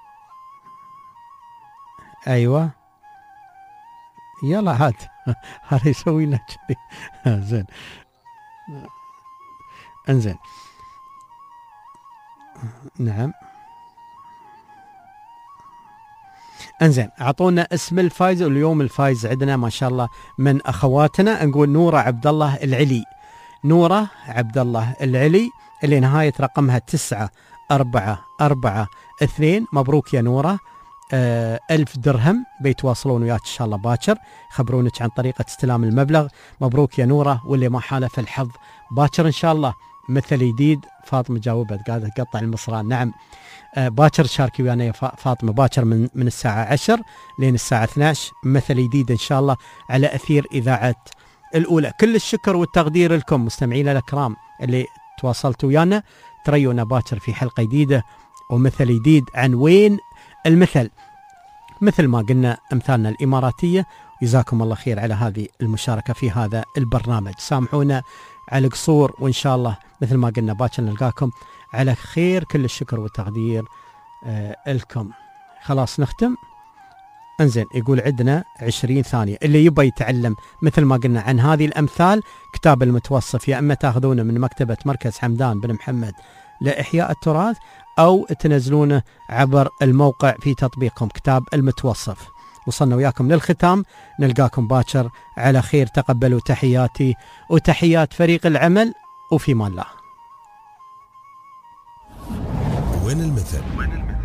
أيوة يلا عاد هذا يسوي لنا كذي. زين انزين نعم انزين اعطونا اسم الفايز. واليوم الفايز عندنا ما شاء الله من اخواتنا، نقول نورة عبد الله العلي. نورة عبد الله العلي اللي نهاية رقمها تسعة أربعة أربعة اثنين. مبروك يا نورة، آه ألف درهم بيتواصلون وياك إن شاء الله باكر، خبرونك عن طريقة استلام المبلغ. مبروك يا نورة، واللي ما حالف الحظ باكر إن شاء الله مثل جديد. فاطمة جاوبت قاعدة تقطع المصران. نعم آه باكر شاركي ويانا يا فاطمة باكر من من الساعة عشرة لين الساعة اثني عشر مثل جديد إن شاء الله على أثير إذاعة الأولى. كل الشكر والتقدير لكم مستمعينا الأكرام اللي تواصلتوا ويانا. تريونا باكر في حلقة جديدة ومثل جديد عن وين المثل. مثل ما قلنا أمثالنا الإماراتية. جزاكم الله خير على هذه المشاركة في هذا البرنامج. سامحونا على القصور، وإن شاء الله مثل ما قلنا باكر نلقاكم على خير. كل الشكر والتقدير آه لكم. خلاص نختم. انزين يقول عندنا عشرين ثانية. اللي يبغى يتعلم مثل ما قلنا عن هذه الأمثال، كتاب المتوصف يا أما تاخذونه من مكتبة مركز حمدان بن محمد لإحياء التراث، أو تنزلونه عبر الموقع في تطبيقكم كتاب المتوصف. وصلنا وياكم للختام، نلقاكم باكر على خير. تقبلوا تحياتي وتحيات فريق العمل، وفي مان الله. وين المثل؟